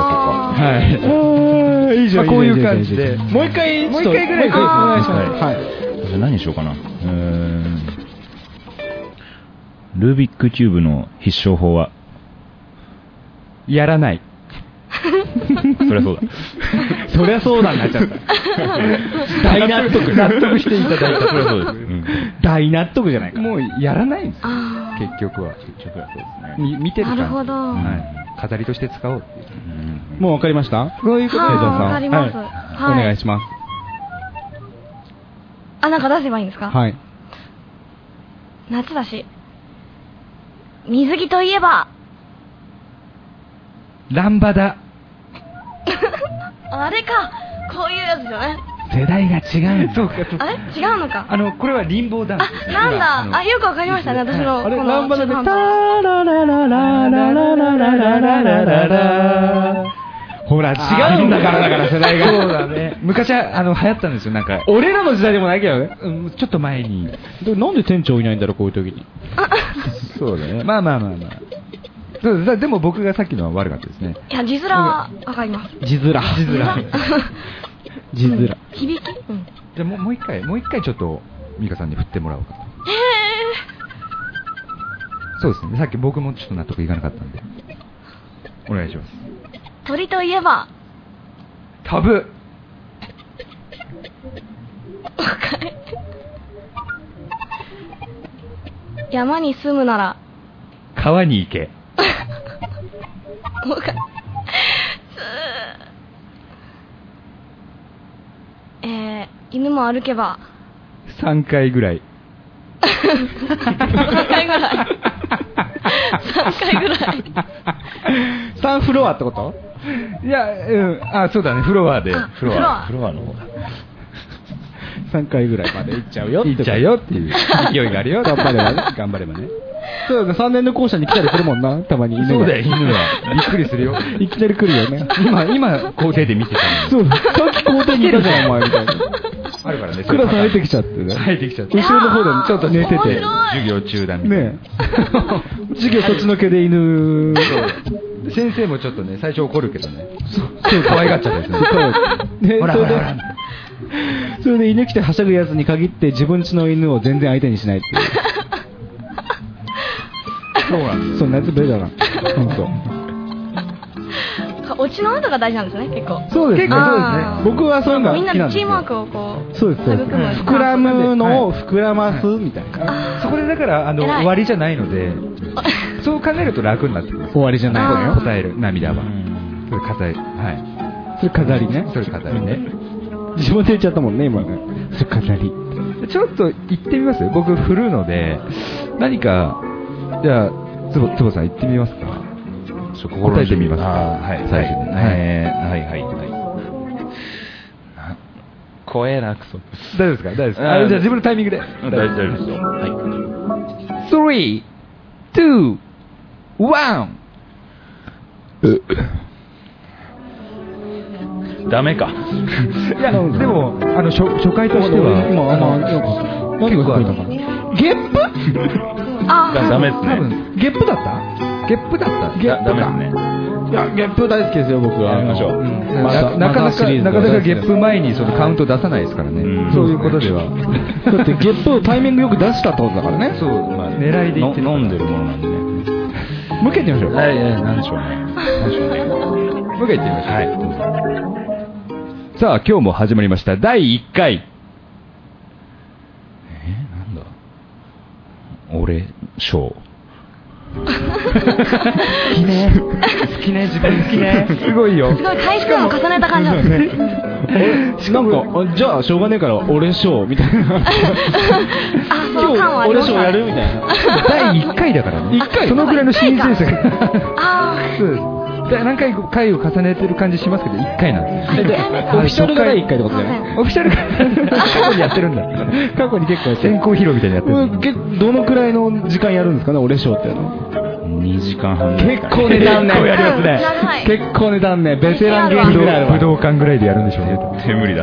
はい。いいじゃん。 こういう感じで。 もう一回ぐらいお願いします。はい。 じゃあ何にしようかな。ルービックキューブの必勝法はやらない。 そりゃそうだ。 そりゃそうだになっちゃった。大納得していただいた。 そりゃそうです。 大納得じゃないか。 もうやらないんですよ。結局は。 結局はそうですね。 見てる感じ。 なるほど。 はい。飾りとして使おうっていう。 もうわかりました？ そういうことで、 わかります。 お願いします。 なんか出せばいいんですか？ はい。 夏だし。水着といえばランバダ。 あれか、こういうやつじゃない？ 世代が違う。 そうか。 あれ違うのか。 これはリンボーダンス。 なんだ。よくわかりましたね、私の。 あれ、 このランバダで、タラララララララララララ。ほら、違うんだから世代が。 そうだね。昔は、流行ったんですよ、なんか。 俺らの時代でもないけどね。 ちょっと前に。 なんで店長いないんだろう、こういう時に。 そうだね。まあ。そうでも僕がさっきのは悪かったですね。 いや、字面はわかります。 字面。 響き？ じゃあもう一回ちょっと美香さんに振ってもらおうかと。そうですね。さっき僕もちょっと納得いかなかったんで。お願いします。 鳥といえば飛ぶ。 山に住むなら川に行け。 犬も歩けば 3回ぐらい。 3回ぐらい。3回ぐらい。 3フロアってこと？ いや、そうだね、フロアで。 フロアの方だ。 3回ぐらいまで行っちゃうよって。 行っちゃうよっていう勢いがあるよ。 頑張ればね。頑張ればね。そうだね、3年の校舎に来たりするもんな、たまに犬が。 そうだよ、犬は。びっくりするよ。 いきなり来るよね。 今、校庭で見てたのに。 そう、さっき校庭にいたじゃん、お前みたいな。 あるからね。 クラス入ってきちゃってね。 入ってきちゃって。 後ろの方でちょっと寝てて。 授業中だみたいな。 ね授業そっちのけで犬。 先生もちょっとね、最初怒るけどね。そう可愛がっちゃったですね。ほらほらほら。 それで犬来てはしゃぐやつに限って自分家の犬を全然相手にしないっていう。 そうなんです。 そんなやつベだな。本当。落ちの後が大事なんですね、結構。 そうですね。僕はそういうのが好きなんですよ。 みんなでチームワークをこう。 そうです。膨らむのを膨らますみたいな。 そこでだから終わりじゃないので、そう考えると楽になってくる。 終わりじゃないのよ。 答える涙は。それ飾り。はい。 それ飾りね。 それ飾りね。 自分で言っちゃったもんね、今ね。それ飾り。 ちょっと言ってみます？僕振るので、何か、じゃあ、つぼさん言ってみますか？答えてみますか？ はい、最初に。はい。怖えな、クソ。 大丈夫ですか？大丈夫ですか？じゃあ自分のタイミングで。 大丈夫ですよ。はい。 3、2、1。 ダメか。 いや、でも、初回としては、 今、何が聞こえたかな。ゲップ？ ダメですね。 多分、ゲップだった？ ゲップだった？ ダメですね。 いや、ゲップ大好きですよ、僕は。 やりましょう。 なかなかゲップ前にそのカウント出さないですからね。そういうことでは。 だってゲップをタイミングよく出したってことだからね。 そう、狙いで言って飲んでるものなんでね。 もう一回言ってみましょう。 はい、なんでしょうね。 もう一回言ってみましょう。はい。さあ、今日も始まりました。第1回。 なんだ。俺、ショー。 好きね、自分好きね。 すごいよ。 すごい回数を重ねた感じなんですね。 なんか、じゃあしょうがねえから俺ショーみたいな。 今日俺ショーやるみたいな。 第1回だからね。1回そのぐらいの新鮮さが。そうです。何回回を重ねてる感じしますけど、1回なんです。 オフィシャルが第1回ってことだよね。 オフィシャルが過去にやってるんだ。 過去に結構やってる。 先行披露みたいにやってる。 どのくらいの時間やるんですかね、俺ショーっていうの。 2時間半。 結構値段ね。 結構やりますね。 結構値段ね。ベテラン芸人ぐらいあるわ。 武道館ぐらいでやるんでしょうね。 絶対無理だ。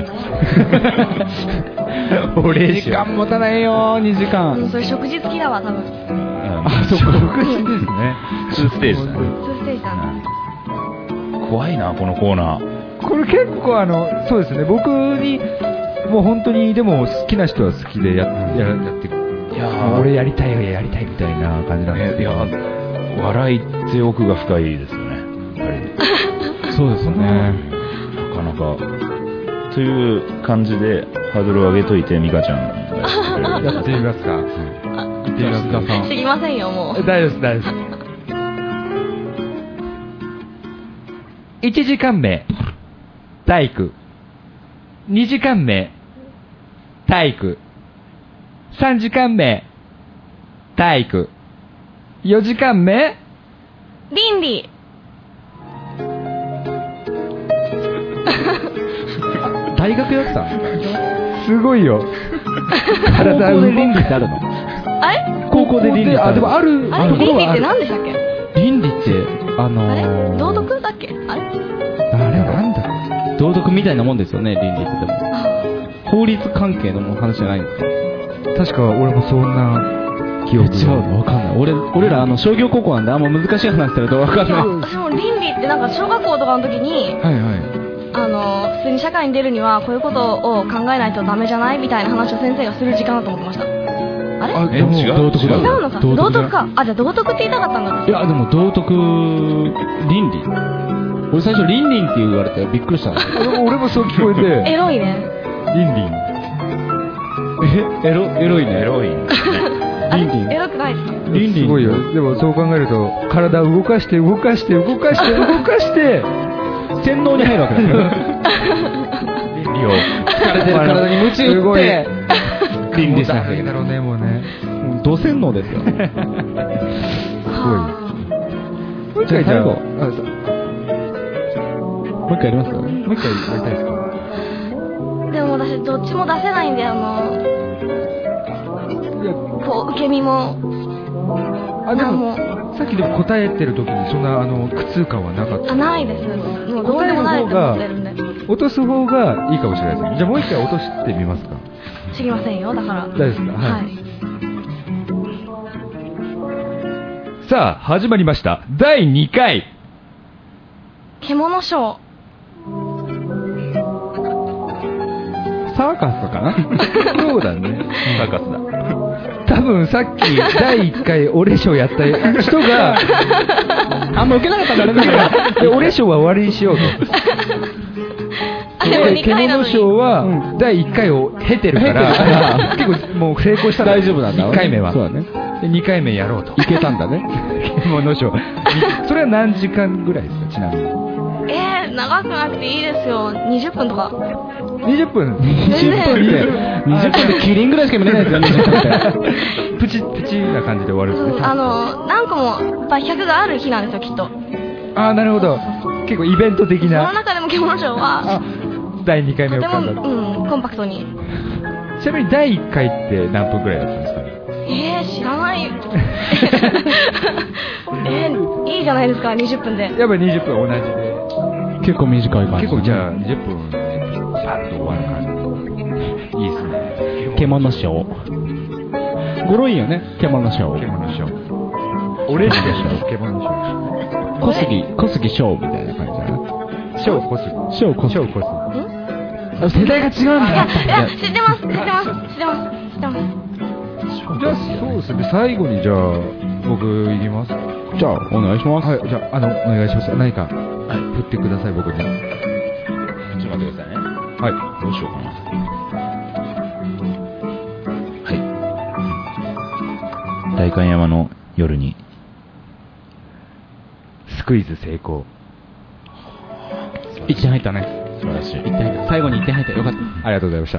2時間持たないよ、2時間。 それ食事付きだわ、多分。 そうか。 食事ですね。 2ステージだね。 2ステージだね。 怖いな、このコーナー。 これ結構そうですね、僕に、もう本当に、でも好きな人は好きでやってくる。いや俺やりたいみたいな感じなんですけど。 笑いって奥が深いですよね、やっぱり。 そうですね。 なかなか。という感じで、ハードルを上げといて、ミカちゃんがやってみますか。 やってみますか。知りませんよ、もう。 大丈夫です。1時間目、体育。2時間目、体育。3時間目、体育。4時間目、 倫理。 大学だったすごいよ。 高校で倫理ってあるの？ あれ？ 高校で倫理ってある。 でもある。 あれ倫理って何でしたっけ？ 倫理ってあれ道徳だっけ？あれなんだろう。道徳みたいなもんですよね、倫理ってでも。法律関係の話じゃないんですか？ 確か俺もそんな記憶が。 違うの？わかんない。俺ら商業高校なんであんま難しい話してるとわかんない。 私も倫理ってなんか小学校とかの時に、普通に社会に出るにはこういうことを考えないとダメじゃないみたいな話を先生がする時間だと思ってました。あれ？ 違う道徳だ。 違うのか。道徳か。あ、じゃあ道徳って言いたかったんだ。 いやでも道徳倫理。俺最初倫理って言われてびっくりした。 俺もそう聞こえて。 エロいね。 倫理。 エロいね。 エロいね。 倫理。 エロくないですか？ 倫理すごいよ。でもそう考えると体を動かして洗脳に入るわけだよ。倫理理を。 疲れてる体に鞭打って、倫理しなきゃいけない。 だろうね、もうね。 土洗脳ですよ。すごい。もう一回じゃあ、もう一回やります？もう一回やりたいですか？ でも私どっちも出せないんで、こう受け身も。 でもさっきでも答えてる時にそんな苦痛感はなかった？ ないです。もうどうでもないって思ってるんで。 落とす方がいいかもしれないです。じゃあもう一回落としてみますか？ 知りませんよ、だから。 大丈夫ですか？ はい。 さあ始まりました。第2回。 獣ショー。 サーカスかな？ そうだね。 サーカスだ。 多分さっき第1回オレショーやった人があんま受けなかったんだね。 でオレショーは終わりにしようと。 でも2回なのに。 獣ショーは第1回を経てるから結構もう成功した。 大丈夫なんだ。 1回目は。 そうだね。 で2回目やろうと。 いけたんだね。 獣ショー。それは何時間ぐらいですか、ちなみに？ 長くなくていいですよ。20分とか。 20分 20分でキリンぐらいしか見れないですよ、20分って。 プチプチな感じで終わるんですね。 何個も抜脚がある日なんですよ、きっと。 なるほど。結構イベント的な。 その中でも獣ショーは第2回目をとても、コンパクトに。 ちなみに第1回って何分くらいだったんですか？ 知らない。いいじゃないですか、20分で。 やっぱり20分同じで。 結構短い感じ。 結構じゃあ20分でパッと終わる感じ。いいですね。 獣ショー。語呂いいよね、獣ショー。 獣ショー。オレンジでしょ、獣ショー。 小杉ショーみたいな感じだな。 ショー小杉。 ショー小杉。世代が違うんだ。 いや、知ってます。 じゃあそうですね。最後にじゃあ僕いきます。 じゃあお願いします。 はい、じゃあお願いします。何か振ってください、僕に。 ちょっと待ってくださいね。 はい。 どうしようかな。はい。代官山の夜に。 スクイズ成功。 1点入ったね。 素晴らしい。 1点入った。最後に1点入った。よかった。 ありがとうございました。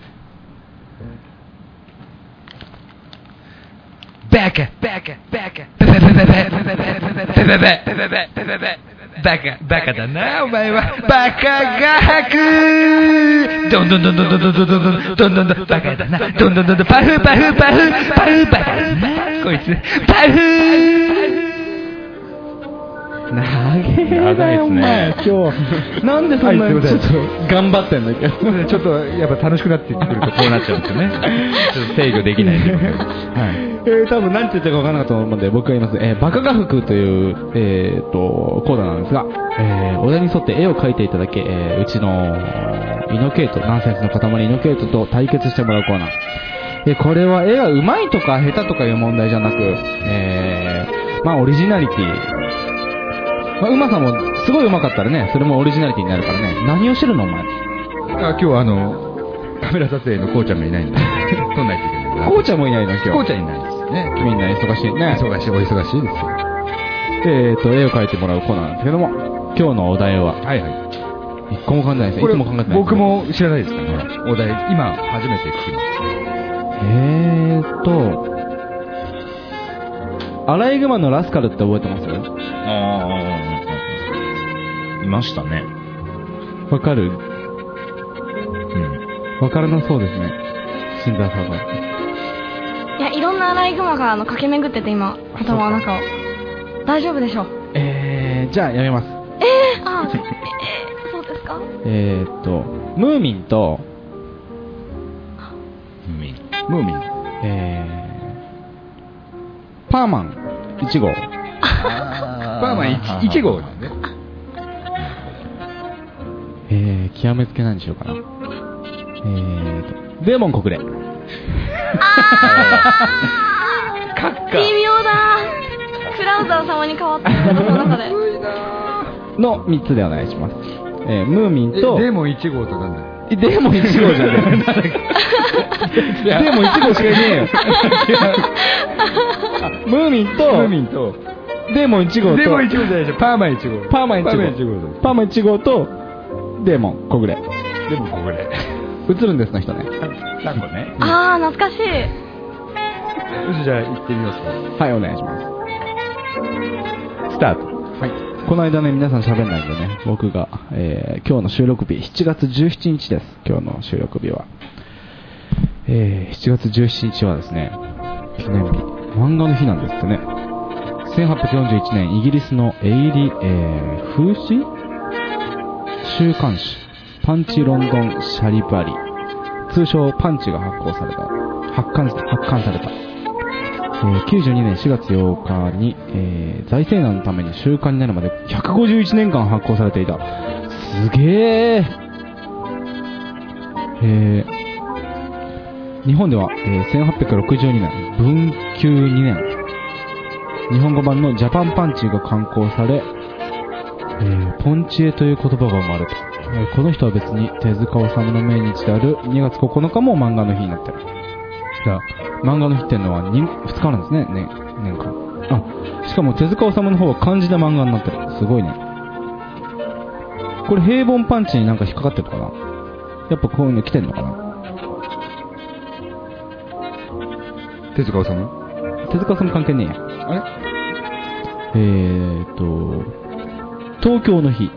バカだなお前は。バカガハクどんどんバカだな。どんどんパフバカだなこいつパフ長いですね。今日なんでそんなにちょっと頑張ってんだけど、 ちょっとやっぱ楽しくなってくるとこうなっちゃうんですよね。ちょっと制御できないんで。はい。 多分何て言ったか分からなかったと思うので僕が言います。バカ画服というコーナーなんですが、お題に沿って絵を描いていただけ、うちのイノケイト、ナンセンスの塊イノケイトと対決してもらうコーナー。これは絵が上手いとか下手とかいう問題じゃなく、オリジナリティ。うまさもすごい上手かったらね、それもオリジナリティになるからね。何をしてるのお前。 今日はカメラ撮影のこうちゃんがいないんで撮んないといけない。 こうちゃんもいないの今日。 こうちゃんいないですね。 みんな忙しいね。 お忙しいですよ。 絵を描いてもらうコーナーなんですけども、今日のお題は一個も考えてないです。いつも考えてない。 僕も知らないですからね。お題今初めて聞きました。 アライグマのラスカルって覚えてます？ いましたね。 わかる？わからなそうですね。新沢さんは。 いや、いろんなアライグマが駆け巡ってて今、頭の中を。大丈夫でしょう。 じゃあやめます。 そうですか？ ムーミンと、 ムーミン。 パーマン1号。 パーマン1号なんで。 極めつけ何にしようかな。デーモン国連。 微妙だ。クラウザー様に変わってきたその中で。 の3つでお願いします。ムーミンとデーモン1号となんだ。 デーモン1号じゃねえ。デーモン1号しかいねえよ。ムーミンとデーモン1号とデーモン1号じゃないでしょ。パーマン1号。 パーマン1号とデーモン国連。 でもここで映るんですの人ね。 なんかね。 あー、懐かしい。 じゃあ行ってみますか。 はい、お願いします。 スタート。 はい。この間ね、皆さん喋んないんでね、僕が、今日の収録日、7月17日です。今日の収録日は。7月17日はですね、記念日、漫画の日なんですってね。1841年、イギリスの風刺週刊誌、パンチロンドンシャリバリ、通称パンチが発刊された。92年4月8日に、財政難のために週刊になるまで151年間発行されていた。すげー。日本では、1862年、文久2年、日本語版のジャパンパンチが刊行され、ポンチエという言葉が生まれた。この人は別に手塚治虫の命日である2月9日も漫画の日になってる。じゃあ、漫画の日っていうのは 2日あるんですね、年間。しかも手塚治虫の方は漢字で漫画になってる。すごいね。これ平凡パンチになんか引っかかってるのかな。やっぱこういうの来てんのかな。 手塚治虫？ 手塚治虫関係ねえや。 あれ？ 東京の日。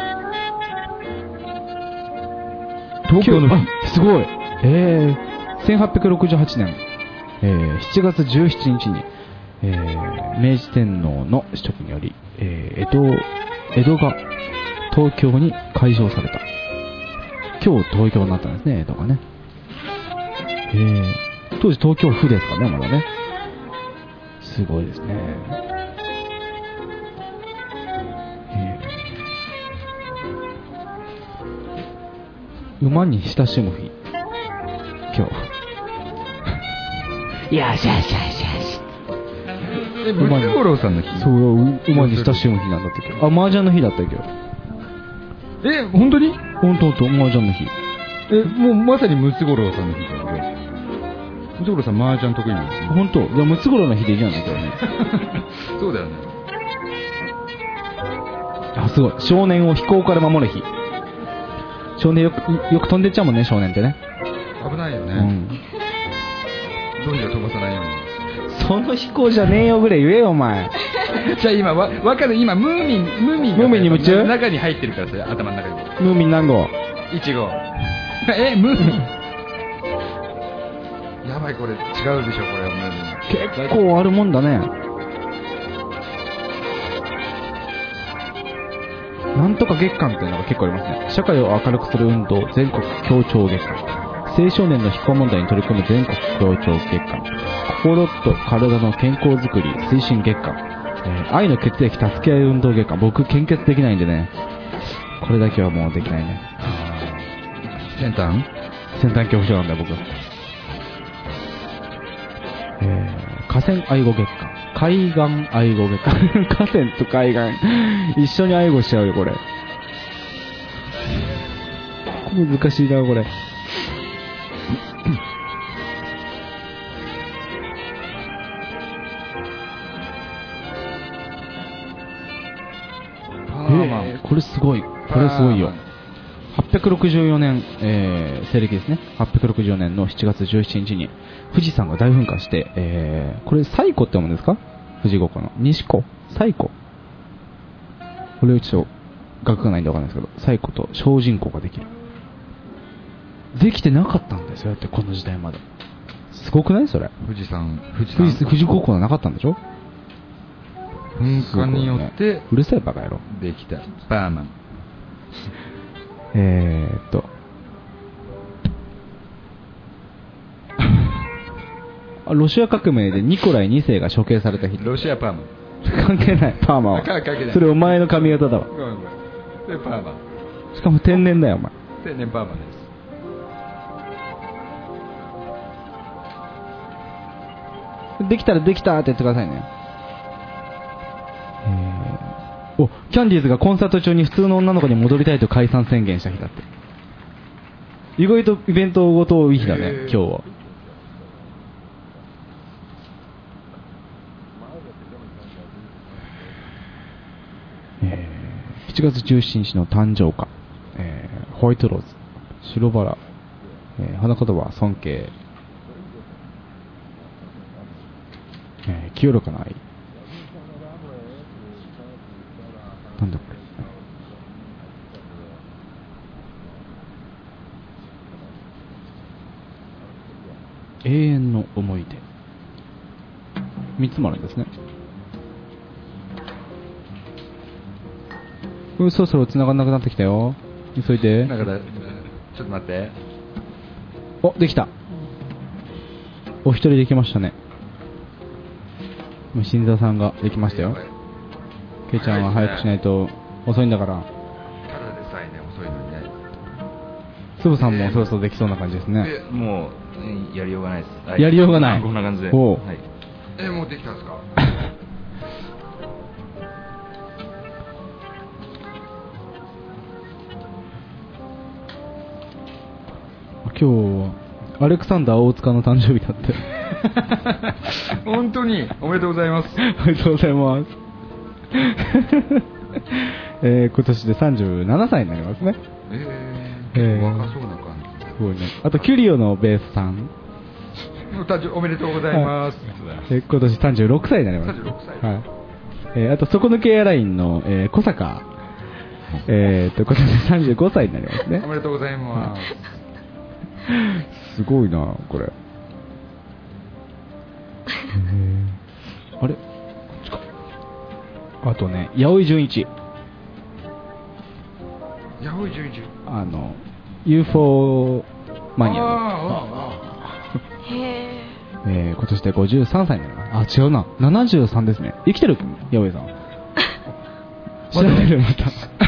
東京の日？ すごい。1868年、7月17日に、明治天皇の子勅により、江戸が東京に改称された。今日東京になったんですね、江戸がね。当時東京府ですかね、まだね。すごいですね。馬に親しむ日。今日。よしよしよしよし。 ムツゴロウさんの日？ そう、馬に親しむ日なんだって今日。麻雀の日だった今日。 本当に？ 本当、麻雀の日。 もうまさにムツゴロウさんの日だよね。ムツゴロウさん麻雀得意なんですね。 本当。じゃあムツゴロウの日でいいじゃない今日ね。 そうだよね。 すごい。少年を飛行から守る日。少年よく飛んでっちゃうもんね、少年ってね。 危ないよね。どうにか飛ばさないように。 その飛行じゃねえよぐらい言えよお前。 じゃあ今わかる。今ムーミンに夢中？ 中に入ってるからさ、頭の中に。 ムーミン何号 ？1号。ムーミン。やばい、これ違うでしょ、これムーミン。 結構あるもんだね。なんとか月間っていうのが結構ありますね。社会を明るくする運動全国協調月間。青少年の非行問題に取り組む全国協調月間。心と体の健康づくり推進月間。愛の血液助け合い運動月間。僕献血できないんでね。これだけはもうできないね。 先端恐怖症なんだよ僕。河川愛護月間。海岸愛護月間。河川と海岸一緒に愛護しちゃうよこれ。難しいなこれ。これすごい。これすごいよ。864年、西暦ですね。864年の7月17日に富士山が大噴火して、これ西湖って読むんですか？富士五湖の西湖、西湖。これちょっと学がないんでわかんないですけど、西湖と精進湖ができる。できてなかったんですよ。だってこの時代まで。すごくないそれ？富士五湖はなかったんでしょ？ 噴火によって、 うるさいバカ野郎。 できたバーマン。 ロシア革命でニコライ2世が処刑された日。 ロシアパーマン。 関係ない、パーマは。 関係ない。 それお前の髪型だわ。 それパーマン。 しかも天然だよ、お前。 天然パーマンです。 できたらできたって言ってくださいね。キャンディーズがコンサート中に普通の女の子に戻りたいと解散宣言した日だって。意外とイベントごといい日だね、今日は。7月17日の誕生花、ホワイトローズ。 白バラ、花言葉は尊敬、清らかな愛、なんだこれ、永遠の思い出、3つもあるんですね。そろそろ繋がんなくなってきたよ。急いで。 だからちょっと待って。 お、できた。お一人できましたね。新座さんができましたよ。ケイちゃんは早くしないと遅いんだから。 ただでさえね、遅いのにね。 つぶさんもそろそろできそうな感じですね。 もう、やりようがないです。 やりようがない。 こんな感じで。 おう。 はい、もうできたんですか？ 今日アレクサンダー大塚の誕生日だって本当におめでとうございます。 おめでとうございます今年で37歳になりますね。 結構若そうな感じ。 すごいね。あとキュリオのベースさんおめでとうございます。 今年36歳になります。 36歳。 はい。あと底抜けエアラインの、小坂、今年35歳になりますね。 おめでとうございます。 すごいなこれ。あれこっちか。あとね、八百井純一。 八百井純一。 UFO マニアの。 へ今年で53歳になります。あ、違うな。73ですね。生きてる八百井さん。調べるまた。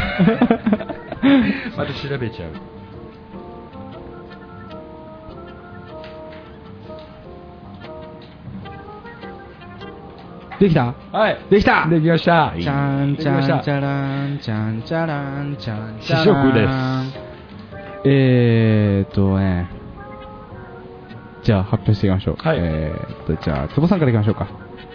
また調べちゃう。 できた？ はい。 できた！ できました。 ちゃんちゃんちゃらんちゃんちゃらんちゃんちゃらん。 試食です。 じゃあ発表していきましょう。 はい。 じゃあつぼさんからいきましょうか。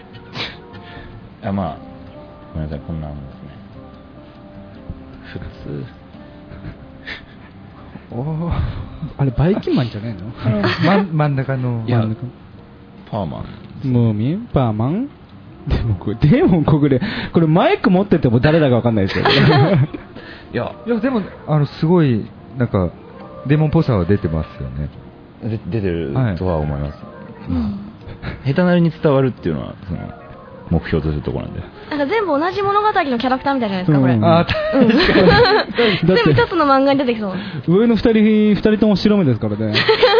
まあごめんなさい、こんなもんですね。普通。 あれバイキンマンじゃねえの？ 真ん中の。 いやパーマン。 ムーミンパーマン。でもこれマイク持ってても誰だかわかんないですよ。 いやでもすごいなんかデモンっぽさは出てますよね。 出てるとは思います。 はい下手なりに伝わるっていうのはその目標とするところなんで。 なんか全部同じ物語のキャラクターみたいじゃないですかこれ。全部一つの漫画に出てきそう。 上の二人とも白目ですからね。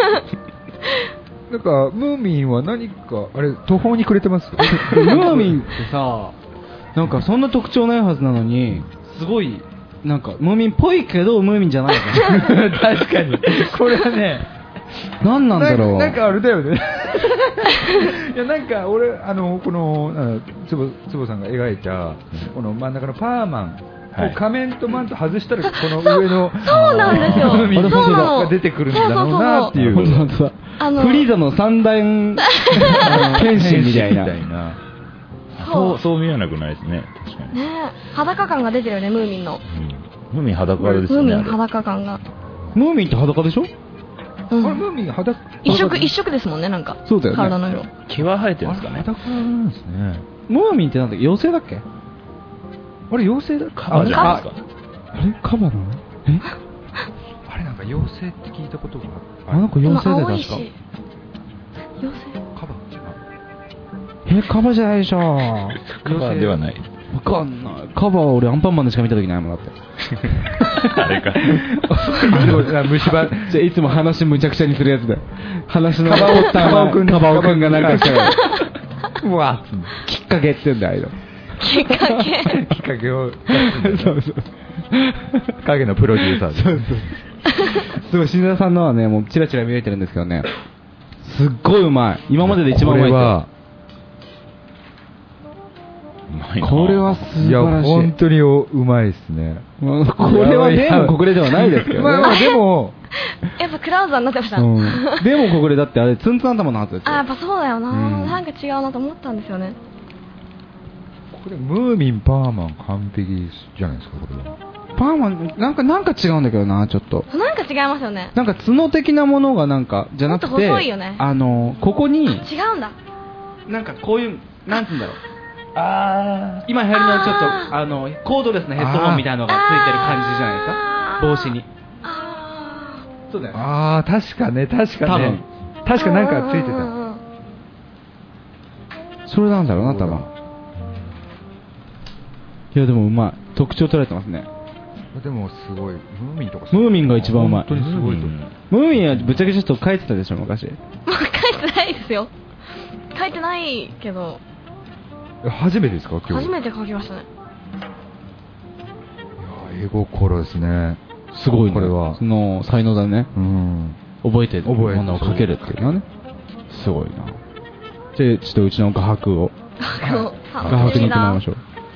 なんかムーミンは何かあれ途方に暮れてます。 ムーミンってさ、なんかそんな特徴ないはずなのにすごいなんかムーミンっぽいけどムーミンじゃない。 確かにこれはね、 何なんだろう。 なんかあれだよね。いやなんか俺このつぼさんが描いたこの真ん中のパーマン。仮面とマント外したらこの上のそうなんですよ。 ムーミンが出てくるんだろうなっていう。 フリーザの三大剣士みたいな。 そう見えなくないですね。確かに。 ね、裸感が出てるよねムーミンの。 ムーミン裸ですよね。 ムーミン裸感が。 ムーミンって裸でしょ？ ムーミン裸。 一色ですもんねなんか。 そうだよね。 体の色。 毛は生えてるんですかね。 裸なんですね。 ムーミンってなんだっけ？妖精だっけ？ あれ妖精だ。 カバじゃないですか。 あれカバなの？ あれなんか妖精って聞いたことがある。 なんか妖精だよ確か。 妖精？ カバ？ カバじゃないでしょ。 カバではない。 わかんない。カバは俺アンパンマンでしか見た時ないもんだって。 あれか。 虫歯。じゃあいつも話むちゃくちゃにするやつだよ。話のカバオくんがなんかしたら。うわ、きっかけって言うんだよ。 きっかけを。そうそう。影のプロデューサーで。そうそう。 すごい新田さんのはねもうチラチラ見えてるんですけどね。すっごいうまい。今までで一番うまい。これは素晴らしい。 いや本当にうまいですね。 これはデーモン国連ではないですけどね。 まあでもやっぱクラウザーになってました。 デーモン国連だってあれツンツン頭のはずですよ。 やっぱそうだよな。なんか違うなと思ったんですよね。 これムーミンパーマン完璧じゃないですかこれは。 パーマン、なんか違うんだけどな、ちょっと。 なんか違いますよね。 なんか角的なものがなんか、じゃなくて、 もっと細いよね。 ここに、 違うんだ。 なんかこういう、なんつうんだろう。今流行りのちょっと、コードレスなヘッドホンみたいなのがついてる感じじゃないですか、帽子に。そうだよね。 確かね。多分。確かなんかついてた。 それなんだろうな、多分。いや、でもうまい。特徴捉えてますね。 でもすごい。ムーミンとかムーミンが一番うまい。 本当にすごいと。 ムーミンはぶっちゃけちょっと書いてたでしょ、昔。 書いてないですよ。書いてないけど。 初めてですか、今日。 初めて書きましたね。 いや、絵心ですね。 すごいね。 これは。 その才能だね。覚えてるものを書けるっていうのはね。すごいな。じゃあ、ちょっとうちの画伯を。画伯に行ってもらいましょう。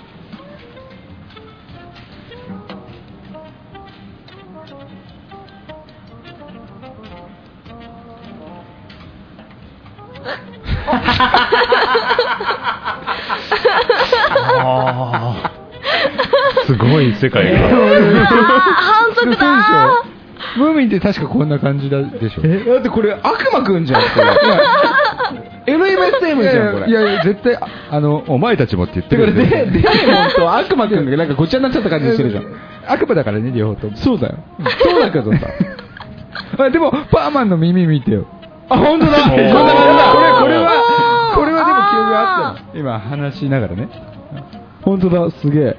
すごい世界が。 反則だー。ムーミンって確かこんな感じだでしょ。 だってこれ悪魔くんじゃん、これ。MMSM じゃん、これ。 いや、絶対、お前たちもって言ってる。 デーモンと悪魔くんがなんかごっちゃになっちゃった感じしてるじゃん。 悪魔だからね、両方とも。 そうだよ。そうだけどさ。 でも、パーマンの耳見てよ。 本当だ。 これはでも記憶があったの。今話しながらね。 本当だ、すげえ。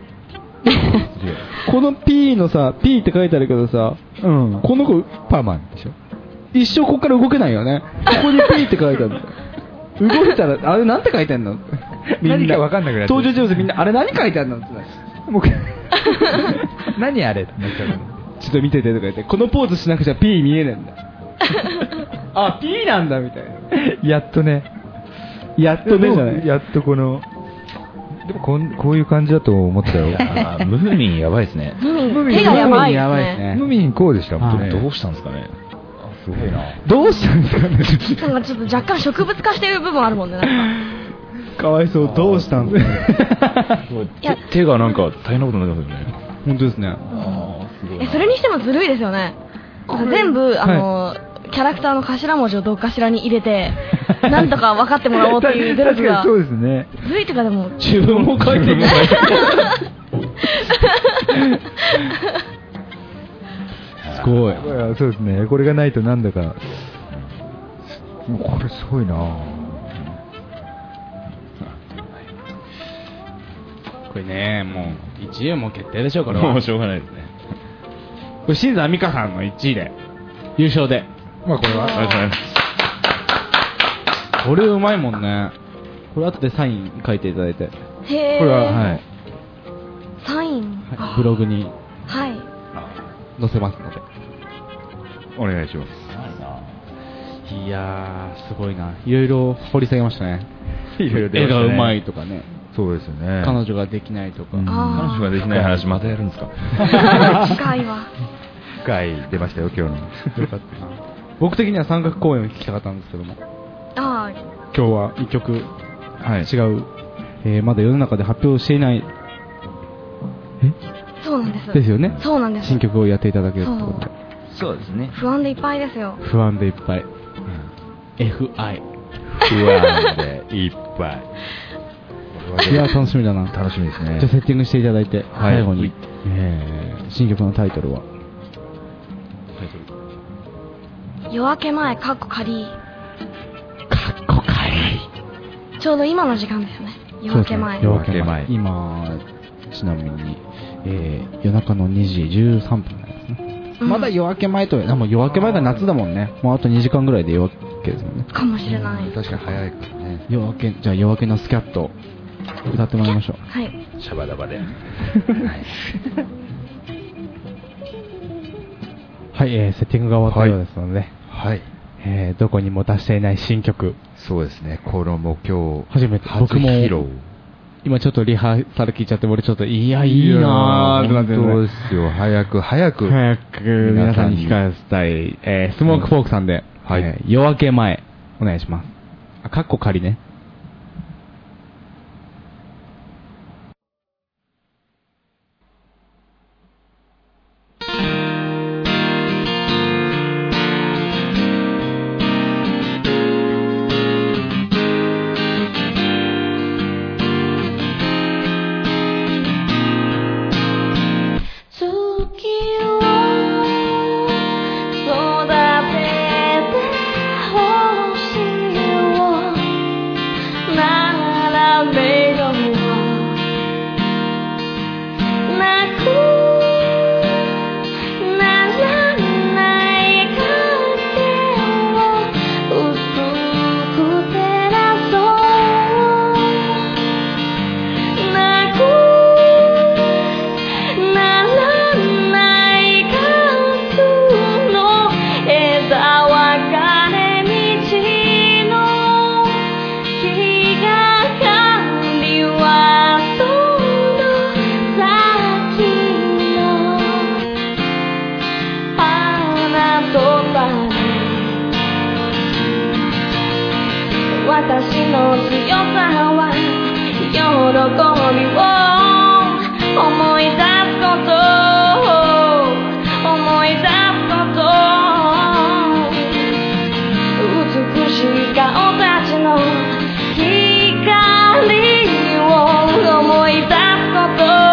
この P のさ、P って書いてあるけどさ、この子、 パーマンでしょ。 一生ここから動けないよね。ここに P って書いてある。動いたら、あれなんて書いてあるの？ 何か分かんなくなっちゃう。 登場人物みんな、あれ何書いてあるの？ 何あれってなっちゃう。 ちょっと見ててとか言って、このポーズしなくちゃ P 見えないんだ。あ、P なんだみたいな。 やっとね。 やっとねじゃない。 やっとこの、でもこういう感じだと思ったよ。 ムーミンやばいですね。 ムーミン手がやばいですね。 ムーミンこうでしたもんね。 どうしたんですかね。すごいな。 どうしたんですかね。 なんかちょっと若干植物化してる部分あるもんね。なんかかわいそう。どうしたんですかね。 手がなんか大変なことになってますよね。 本当ですね。 それにしてもずるいですよね。全部キャラクターの頭文字をどっかしらに入れて、なんとか分かってもらおうっていう努力が。 そうですね。 ずるいとかでも。 自分も書いてない。すごい。 そうですね。これがないとなんだか。これすごいな。 これね、もう1位はもう決定でしょ、これは。 もうしょうがないですね。 これ新澤美香さんの1位で優勝で。 まあこれは。 これうまいもんね。これ後でサイン書いていただいて。 へえ。 これははい。 サイン。 ブログに。 はい。 載せますので。 お願いします。 いやー、すごいな。いろいろ掘り下げましたね。絵がうまいとかね。 そうですよね。 彼女ができないとか。 彼女ができない話またやるんですか。 深いわ。 深い出ましたよ、今日の。 よかった。僕的には三角公演を聴きたかったんですけども。今日は一曲、違う、まだ世の中で発表していない。 そうなんです。 ですよね。 そうなんです。 新曲をやっていただけるってことで。 そうですね。 不安でいっぱいですよ。 不安でいっぱい。FI。 不安でいっぱい。 いや、楽しみだな。 楽しみですね。 じゃあセッティングしていただいて、最後に、新曲のタイトルは夜明け前、かっこ仮。 かっこ仮。 ちょうど今の時間ですよね。夜明け前。 夜明け前。今、ちなみに、夜中の2時13分なんですね。まだ夜明け前と、でも夜明け前が夏だもんね。もうあと2時間ぐらいで夜明けですもんね。 かもしれない。 確かに早いからね。 夜明け、じゃあ夜明けのスキャット、歌ってもらいましょう。 はい。 シャバダバで。 はい、セッティングが終わったようですので、 はい。 どこにも出していない新曲。 そうですね。このも今日初めて僕も披露。 今ちょっとリハーサル聞いちゃって、俺ちょっといいなーってなってる、ね。 そうですよ。早く皆さんに聞かせたい、スモークフォークさんで、夜明け前お願いします。かっこ仮ね。 私の強さは喜びを思い出すこと思い出すこと美しい顔たちの光を思い出すこと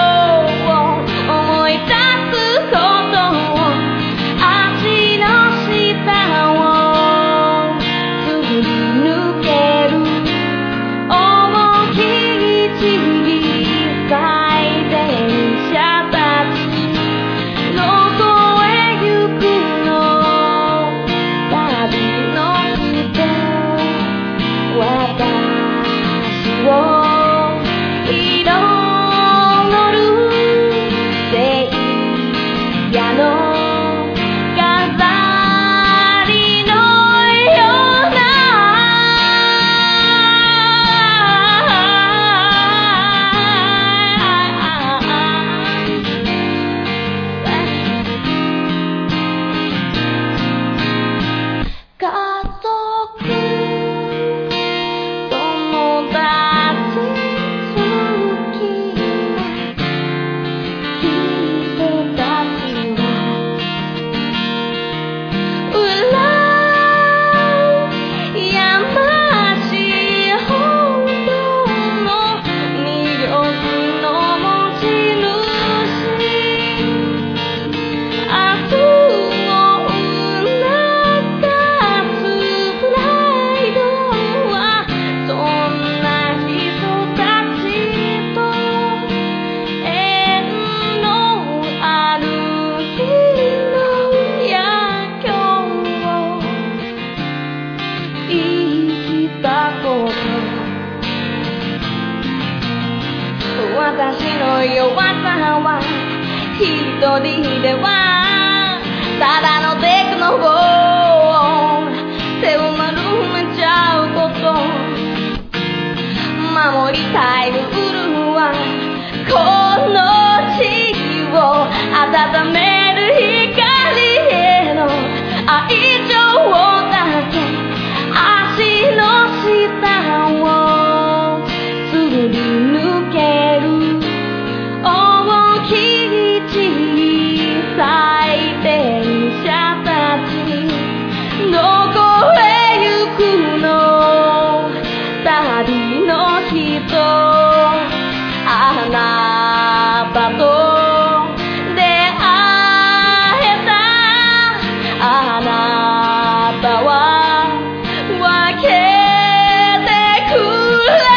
私の弱さは一人ではただのテクノを手を丸めちゃうこと守りたいルールはこの地を温める光への愛情だけ足の下をすり抜ける大きい小さい電車たちどこへ行くの旅の人あなたと出会えたあなたは分けてくれ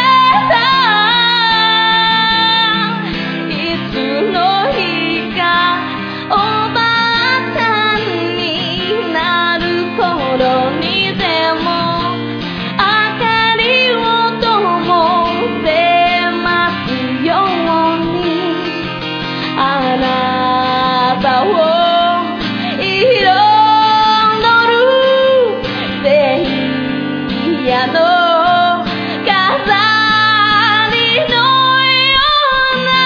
たいつの日かおばあさんになる頃にでも明かりを灯せますようにあなたを彩る聖夜の飾りのような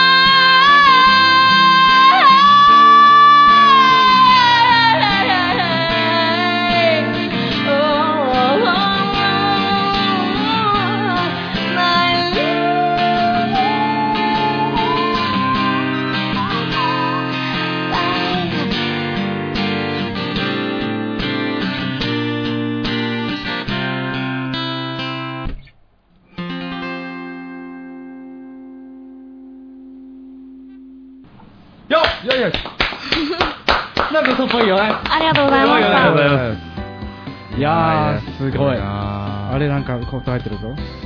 よっよいよいなんかそっぽいよねありがとうございましありがとうございたますいやーすごいああれなんかコート入ってるぞ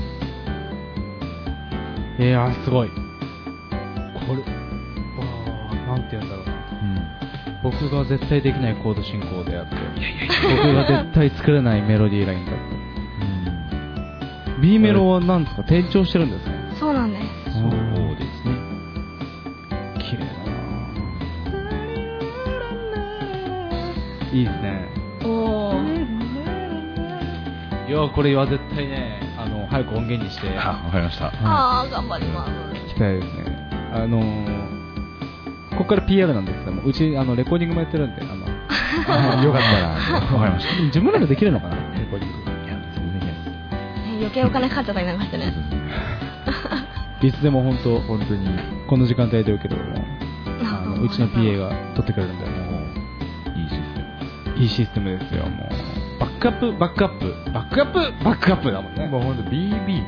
いやーすごいこれなんて言うんだろう僕が絶対できないコード進行であって僕が絶対作れないメロディーラインだって B メロは何ですか転調してるんですかそうなんですそうですね綺麗だないいですねおーいやこれは絶対ね早く音源にしてあ、わかりましたあー頑張ります聞きたいですねここから PR なんですけどもうちレコーディングもやってるんでよかったらわかりました自分らでできるのかなレコーディングいや全然いいです余計お金かかっちゃったりなんかしてね。 いつでも本当にこの時間帯でよければうちの PA が取ってくれるんで、もういいシステムですよ。もうバックアップだもんね。 もう本当 BB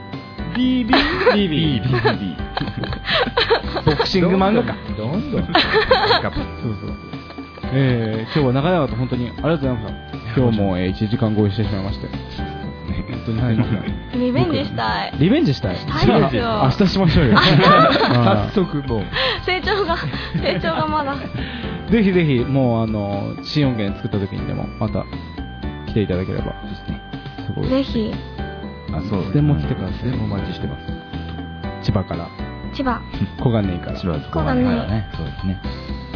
ボクシング漫画か。 どんどんバックアップ。 そう。今日は長々と本当にありがとうございました。今日も1時間ご一緒してしまいまして。本当にすみません。 リベンジしたい。 リベンジしたい。 したいですよ。 明日しましょうよ。 早速もう成長がまだ。 ぜひぜひもう新音源作った時にでもまた来ていただければですね。すごい。 ぜひ。 そう。でも来てください。 お待ちしてます。 千葉から。 千葉。 小金井から。 千葉小金井からね。そうですね。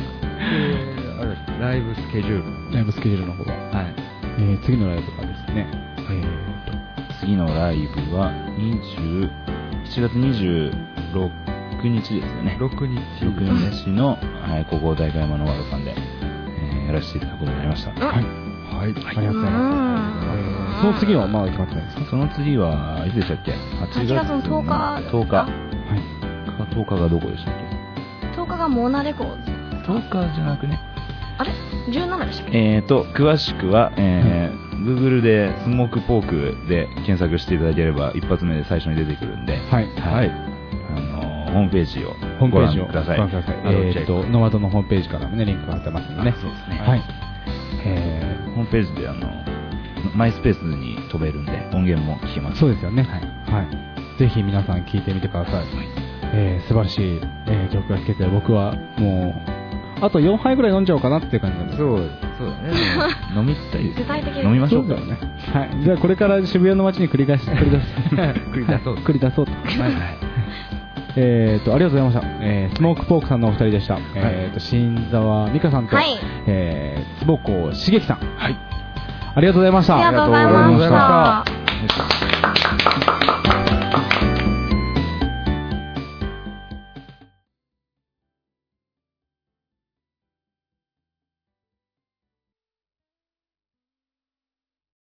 ライブスケジュールの方は。はい。次のライブがですね。 次のライブは7月26日ですよね。 6日の高校大会山のワールド館で、やらせていただくことになりました。 はい。ありがとうございます。その次はまだ決まってないですか？ その次はいつでしたっけ？8月の10日。 はい。10日がどこでしたっけ？ 10日がモーナレコーズ。 10日じゃなくね。 あれ17でしたっけ？ 詳しくは、Google でスモークポークで検索していただければ一発目で最初に出てくるんで、 はい。 ホームページをご覧ください。 ノマドのホームページからもね、リンクが貼ってますのでね。 そうですね。 はい。 ホームページでマイスペースに飛べるんで、音源も聴けます。 そうですよね。はい。ぜひ皆さん聴いてみてください。素晴らしい曲が聴けて、僕はもう、あと4杯ぐらい飲んじゃおうかなっていう感じなんです。 そうだね。 飲みたいです。 具体的に飲みましょうか。 ね。はい。じゃあこれから渋谷の街に繰り出そうと。はい。ありがとうございました。スモークポークさんのお二人でした。新沢美香さんと、坪子茂樹さん。はい。ありがとうございました。 ありがとうございました。